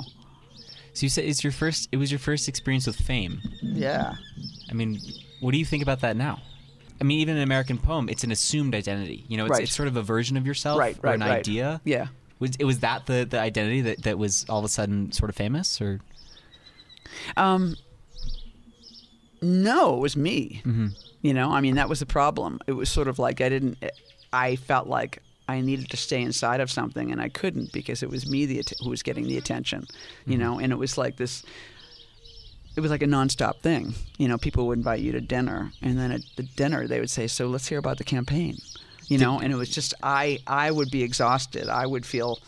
So you said it's your first. It was your first experience with fame. Yeah. I mean, what do you think about that now? I mean, even in American Poem, it's an assumed identity. You know, it's, Right. it's sort of a version of yourself, Right, or right, an right. idea. Yeah. Was it was that the, the identity that, that was all of a sudden sort of famous, or? Um, no, it was me. Mm-hmm. You know, I mean, that was the problem. It was sort of like I didn't, I felt like I needed to stay inside of something, and I couldn't because it was me the att- who was getting the attention, you know, and it was like this, it was like a nonstop thing. You know, people would invite you to dinner, and then at the dinner they would say, so let's hear about the campaign, you know, and it was just, I, I would be exhausted. I would feel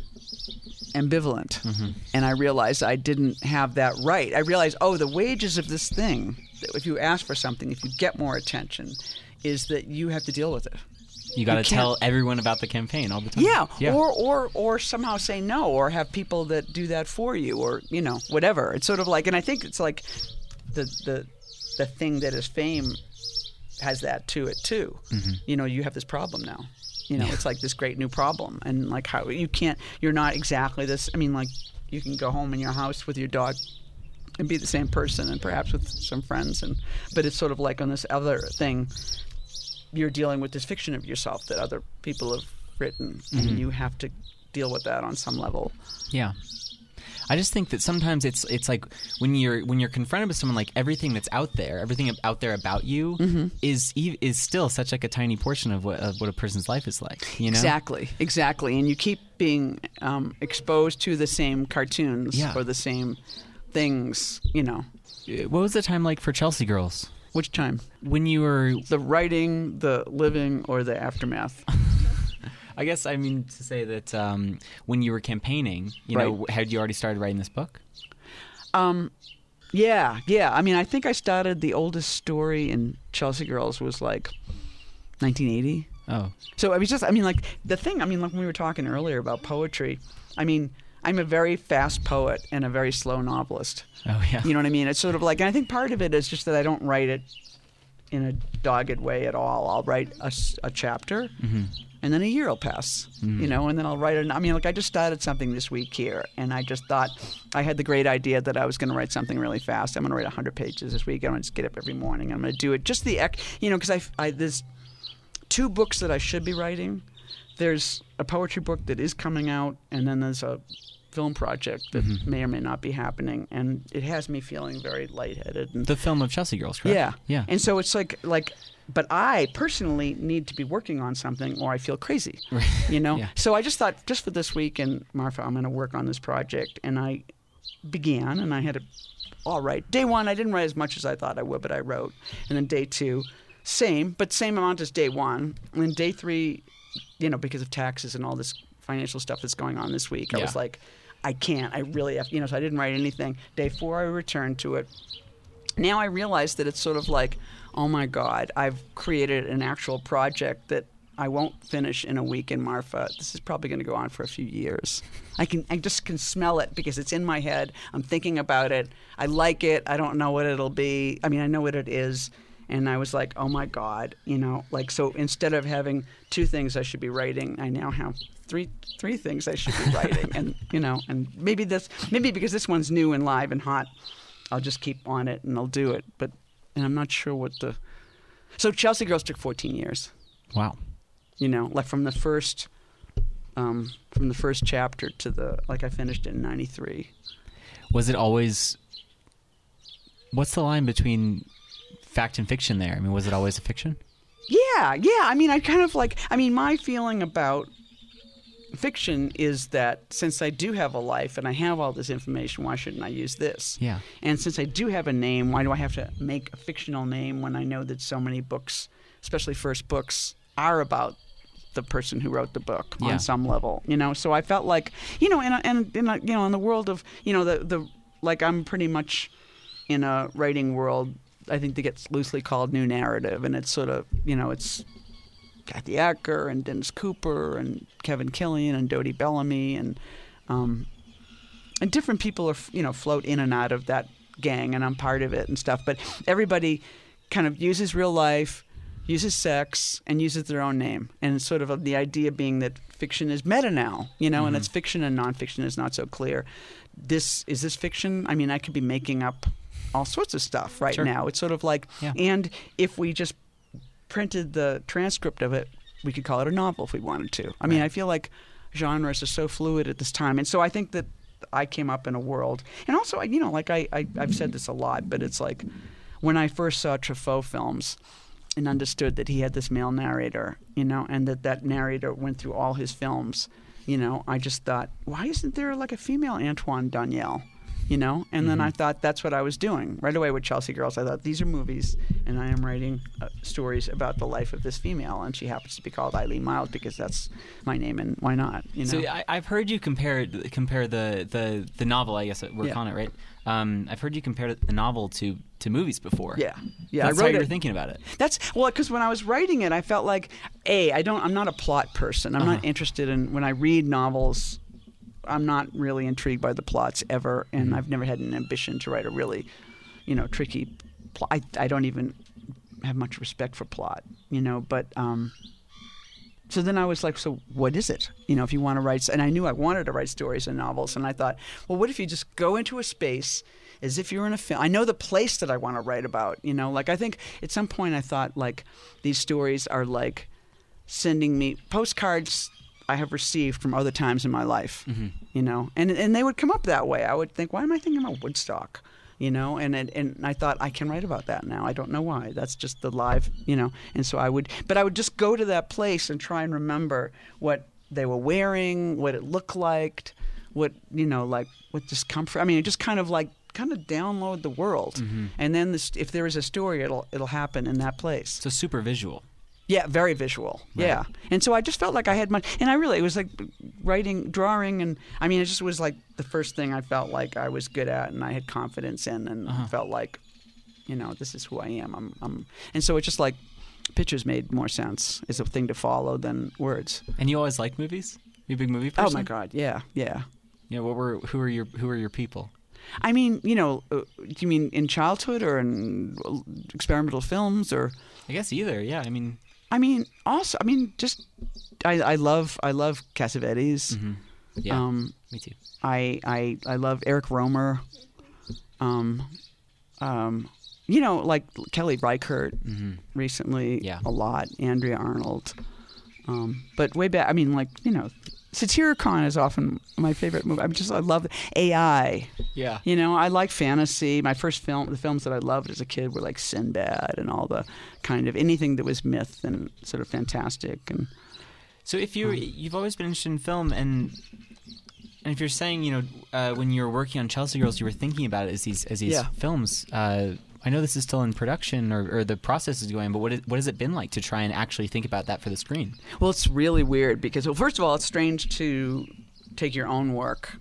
ambivalent. Mm-hmm. And I realized I didn't have that right. I realized, oh, the wages of this thing, that if you ask for something, if you get more attention, is that you have to deal with it. You got to You can't- tell everyone about the campaign all the time. Yeah, yeah. or or or somehow say no, or have people that do that for you, or you know, whatever. It's sort of like, and I think it's like the the the thing that is fame has that to it too. Mm-hmm. You know, you have this problem now. You know, it's like this great new problem, and like how you can't, you're not exactly this. I mean, like you can go home in your house with your dog and be the same person, and perhaps with some friends, and but it's sort of like on this other thing. You're dealing with this fiction of yourself that other people have written, and Mm-hmm. you have to deal with that on some level. Yeah. I just think that sometimes it's it's like when you're when you're confronted with someone, like everything that's out there, everything out there about you Mm-hmm. is e- is still such like a tiny portion of what of what a person's life is like. You know. Exactly, exactly. And you keep being um, exposed to the same cartoons Yeah. or the same things, you know. What was the time like for Chelsea Girls? Which time? When you were, The writing, the living, or the aftermath? I guess I mean to say that um, when you were campaigning, you know, Right. had you already started writing this book? Um, yeah, yeah. I mean, I think I started, the oldest story in Chelsea Girls was like nineteen eighty. Oh, So I was just, I mean, like the thing, I mean, like when we were talking earlier about poetry, I mean, I'm a very fast poet and a very slow novelist. oh yeah. You know what I mean? It's sort of like, and I think part of it is just that I don't write it in a dogged way at all. I'll write a, s- a chapter, Mm-hmm. and then a year will pass, you know, and then I'll write it. I mean, like I just started something this week here, and I just thought I had the great idea that I was going to write something really fast. I'm going to write one hundred pages this week. I'm going to just get up every morning. I'm going to do it. Just the, ec- you know, because I, I, there's two books that I should be writing. There's a poetry book that is coming out, and then there's a film project that Mm-hmm. may or may not be happening, and it has me feeling very lightheaded. And The film of Chelsea Girls, correct? yeah, Yeah. And so it's like like, but I personally need to be working on something, or I feel crazy. You know. Yeah. So I just thought, just for this week, and Marfa, I'm going to work on this project, and I began, and I had a all right. Day one, I didn't write as much as I thought I would, but I wrote, and then day two, same, but same amount as day one, and then day three, you know, because of taxes and all this financial stuff that's going on this week, I Yeah. was like, I can't. I really have, you know, so I didn't write anything. Day four, I returned to it. Now I realize that it's sort of like, oh my God, I've created an actual project that I won't finish in a week in Marfa. This is probably going to go on for a few years. I can, I just can smell it because it's in my head. I'm thinking about it. I like it. I don't know what it'll be. I mean, I know what it is. And I was like, oh my God, you know, like, so instead of having two things I should be writing, I now have three three things I should be writing. And, you know, and maybe this, maybe because this one's new and live and hot, I'll just keep on it and I'll do it. But, and I'm not sure what the, so Chelsea Girls took fourteen years, Wow. you know, like from the first, um, from the first chapter to the, like I finished it in ninety-three. Was it always, what's the line between fact and fiction there? I mean, was it always a fiction? Yeah, yeah. I mean, I kind of like, I mean, my feeling about fiction is that since I do have a life and I have all this information, why shouldn't I use this? Yeah. And since I do have a name, why do I have to make a fictional name when I know that so many books, especially first books, are about the person who wrote the book Yeah. on some level, you know? So I felt like, you know, and and in a, you know, in the world of, you know, the the like I'm pretty much in a writing world, I think that gets loosely called new narrative, and it's sort of, you know, it's Kathy Acker and Dennis Cooper and Kevin Killian and Dodie Bellamy and um, and different people are, you know, float in and out of that gang, and I'm part of it and stuff. But everybody kind of uses real life, uses sex, and uses their own name. And it's sort of the idea being that fiction is meta now, you know, Mm-hmm. and it's fiction and nonfiction is not so clear. This is this fiction? I mean, I could be making up all sorts of stuff right Sure. now. It's sort of like, Yeah. and if we just printed the transcript of it, we could call it a novel if we wanted to. I mean, Right. I feel like genres are so fluid at this time. And so I think that I came up in a world, and also, you know, like I, I, I've said this a lot, but it's like when I first saw Truffaut films and understood that he had this male narrator, you know, and that that narrator went through all his films, you know, I just thought, why isn't there like a female Antoine Daniel? You know, and then I thought that's what I was doing right away with Chelsea Girls. I thought these are movies, and I am writing uh, stories about the life of this female, and she happens to be called Eileen Miles because that's my name, and why not? You know, So I, I've heard you compare compare the, the, the novel, I guess we're Yeah. calling it, right? Um, I've heard you compare the novel to, to movies before. yeah, yeah. That's I wrote how you were it. thinking about it. That's well, because when I was writing it, I felt like, a, I don't, I'm not a plot person. I'm Uh-huh. not interested in when I read novels. I'm not really intrigued by the plots ever, and Mm-hmm. I've never had an ambition to write a really, you know, tricky plot. I, I don't even have much respect for plot, you know. But um, so then I was like, so what is it? You know, if you want to write, and I knew I wanted to write stories and novels, and I thought, well, what if you just go into a space as if you're in a film? I know the place that I want to write about, you know. Like I think at some point I thought like these stories are like sending me postcards I have received from other times in my life, Mm-hmm. you know, and and they would come up that way. I would think, why am I thinking about Woodstock, you know, and and, and I thought I can write about that now. I don't know why. That's just the live, you know, and so I would, but I would just go to that place and try and remember what they were wearing, what it looked like, what, you know, like what discomfort. I mean, just kind of like kind of download the world, Mm-hmm. and then this, if there is a story, it'll it'll happen in that place. So super visual. Yeah, very visual. Right. Yeah. And so I just felt like I had much, and I really, it was like writing, drawing, and I mean, it just was like the first thing I felt like I was good at and I had confidence in, and Uh-huh. felt like, you know, this is who I am. I'm, I'm, and so it's just like pictures made more sense as a thing to follow than words. And you always liked movies? You a big movie person? Oh my God. Yeah. Yeah. Yeah. What were who were your who were your people? I mean, you know, uh, do you mean in childhood or in experimental films or? I guess either. Yeah. I mean. I mean, also, I mean, just I, I love I love Cassavetes. Mm-hmm. Yeah. Um, me too. I, I I love Eric Romer. Um, um, you know, like Kelly Reichardt Mm-hmm. recently. Yeah. A lot. Andrea Arnold. Um, but way back, I mean, like, you know, Satyricon is often my favorite movie. I'm just I love A I. Yeah. You know, I like fantasy. My first film, the films that I loved as a kid were like Sinbad and all the kind of anything that was myth and sort of fantastic. And so, if you um, you've always been interested in film, and and if you're saying, you know, uh, when you were working on Chelsea Girls, you were thinking about it as these as these yeah. films. Uh, I know this is still in production, or, or the process is going, but what, is, what has it been like to try and actually think about that for the screen? Well, it's really weird because, well, first of all, it's strange to take your own work.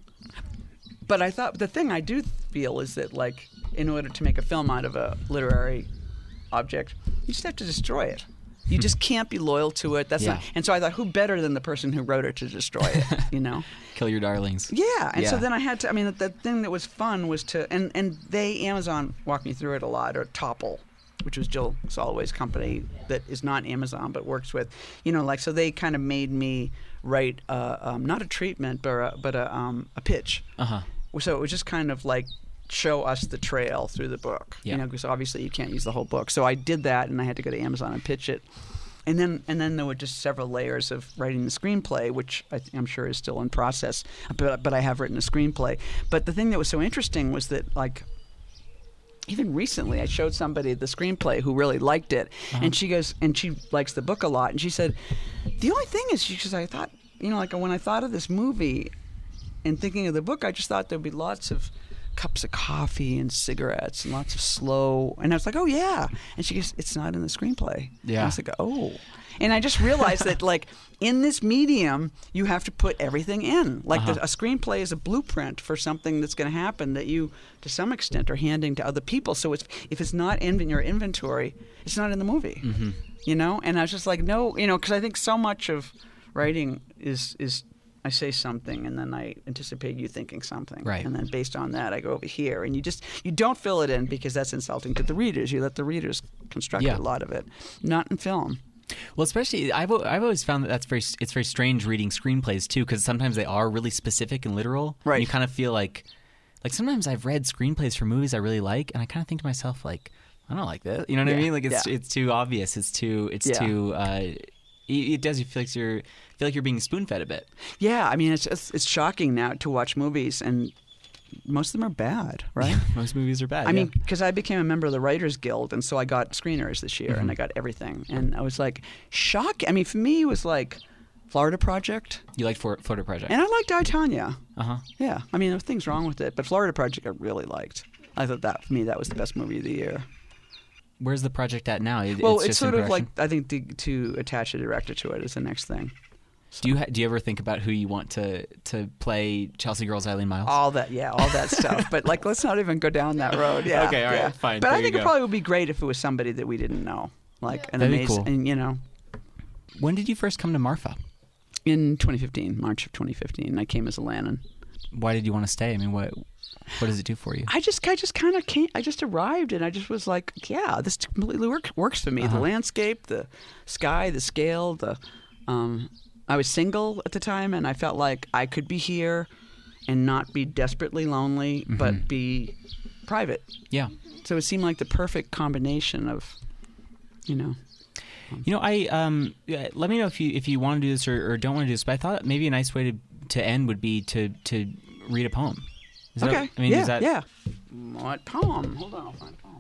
But I thought the thing I do feel is that, like, in order to make a film out of a literary object, you just have to destroy it. You just can't be loyal to it. That's yeah. not. And so I thought, who better than the person who wrote it to destroy it? You know, kill your darlings. Yeah. And yeah. so then I had to. I mean, the, the thing that was fun was to and and they Amazon walked me through it a lot, or Topple, which was Jill Soloway's company that is not Amazon but works with, you know, like so they kind of made me write uh, um, not a treatment but a, but a um, a pitch. Uh huh. So it was just kind of like show us the trail through the book, yeah. you know, because obviously you can't use the whole book. So I did that, and I had to go to Amazon and pitch it, and then and then there were just several layers of writing the screenplay, which I th- I'm sure is still in process. But but I have written a screenplay. But the thing that was so interesting was that, like, even recently I showed somebody the screenplay who really liked it, uh-huh. and she goes, and she likes the book a lot, and she said, the only thing is, she says, I thought, you know, like when I thought of this movie and thinking of the book, I just thought there'd be lots of cups of coffee and cigarettes and lots of slow, and I was like, oh yeah, and she goes, it's not in the screenplay. Yeah. And I was like, oh, and I just realized that, like, in this medium you have to put everything in, like uh-huh. the, a screenplay is a blueprint for something that's going to happen that you to some extent are handing to other people. So it's if it's not in your inventory, it's not in the movie. Mm-hmm. You know, and I was just like, no, you know, because I think so much of writing is is I say something and then I anticipate you thinking something. Right. And then based on that, I go over here. And you just, you don't fill it in because that's insulting to the readers. You let the readers construct yeah. a lot of it. Not in film. Well, especially, I've, I've always found that that's very, it's very strange reading screenplays, too, because sometimes they are really specific and literal. Right. And you kind of feel like, like sometimes I've read screenplays for movies I really like, and I kind of think to myself, like, I don't like this. You know what yeah. I mean? Like, it's yeah. it's too obvious. It's too, it's yeah. too, uh, it, it does you feel like you're, feel like you're being spoon-fed a bit. Yeah, I mean, it's it's, it's shocking now to watch movies, and most of them are bad, right? Yeah, most movies are bad. I yeah. mean, because I became a member of the Writers Guild, and so I got screeners this year, mm-hmm. and I got everything, and I was like, shocked. I mean, for me, it was like Florida Project. You liked Florida Project, and I liked I, Tonya. Uh huh. Yeah, I mean, there were things wrong with it, but Florida Project I really liked. I thought that for me that was the best movie of the year. Where's the project at now? It, well, it's, it's just sort in of production? like I think to, to attach a director to it is the next thing. So. Do you ha- do you ever think about who you want to, to play Chelsea Girls Eileen Miles? All that, yeah, all that stuff. But like, let's not even go down that road. Yeah. Okay, all right, yeah. fine. But there I think you it go. probably would be great if it was somebody that we didn't know, like an That'd be amazing, cool. and you know. When did you first come to Marfa? In twenty fifteen, March of twenty fifteen, I came as a Lannan. Why did you want to stay? I mean, what what does it do for you? I just, I just kind of came. I just arrived, and I just was like, yeah, this completely work, works for me. Uh-huh. The landscape, the sky, the scale, the. Um, I was single at the time, and I felt like I could be here, and not be desperately lonely, mm-hmm. but be private. Yeah. So it seemed like the perfect combination of, you know. You know, I um, yeah, let me know if you if you want to do this or, or don't want to do this. But I thought maybe a nice way to to end would be to to read a poem. Is okay. That, I mean, yeah. is that yeah. What poem? Hold on, I'll find a poem.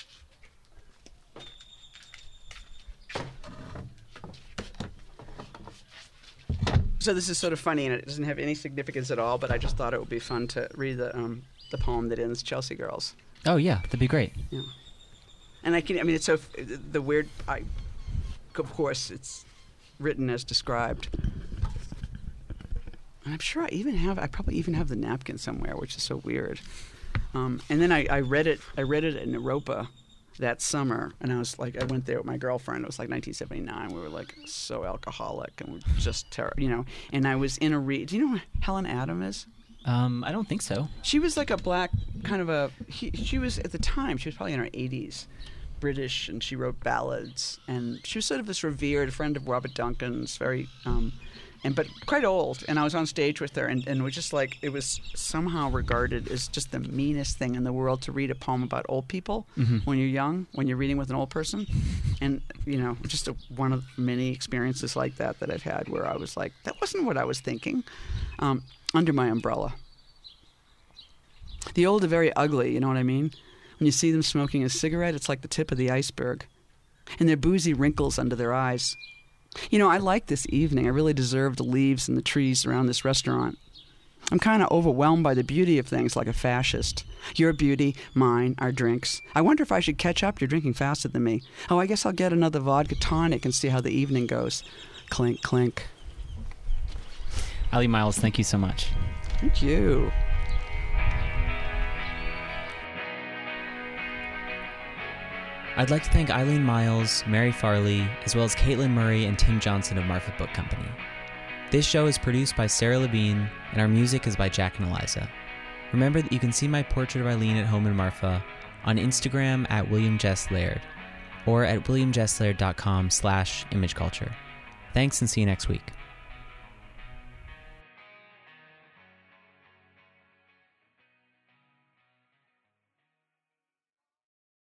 So this is sort of funny, and it doesn't have any significance at all. But I just thought it would be fun to read the um, the poem that ends Chelsea Girls. Oh yeah, that'd be great. Yeah. And I can. I mean, it's so the weird. I, of course, it's written as described. And I'm sure I even have. I probably even have the napkin somewhere, which is so weird. Um, and then I, I read it. I read it in Europa that summer, and I was like, I went there with my girlfriend. It was like nineteen seventy-nine. We were like so alcoholic, and we were just terrible, you know. And I was in a read. Do you know who Helen Adam is? Um, I don't think so. She was like a black kind of a. He, she was at the time. She was probably in her eighties, British, and she wrote ballads. And she was sort of this revered friend of Robert Duncan's. Very. Um, and but quite old. And I was on stage with her, and, and it was just like, it was somehow regarded as just the meanest thing in the world to read a poem about old people mm-hmm. when you're young, when you're reading with an old person. And, you know, just a, one of many experiences like that that I've had where I was like, that wasn't what I was thinking. Um, under my umbrella. The old are very ugly, you know what I mean? When you see them smoking a cigarette, it's like the tip of the iceberg. And their boozy wrinkles under their eyes. You know, I like this evening. I really deserve the leaves and the trees around this restaurant. I'm kind of overwhelmed by the beauty of things like a fascist. Your beauty, mine, our drinks. I wonder if I should catch up. You're drinking faster than me. Oh, I guess I'll get another vodka tonic and see how the evening goes. Clink, clink. Eileen Myles, thank you so much. Thank you. I'd like to thank Eileen Myles, Mary Farley, as well as Caitlin Murray and Tim Johnson of Marfa Book Company. This show is produced by Sarah Levine, and our music is by Jack and Eliza. Remember that you can see my portrait of Eileen at home in Marfa on Instagram at William Jess Laird or at william jess laird dot com slash image culture. Thanks, and see you next week.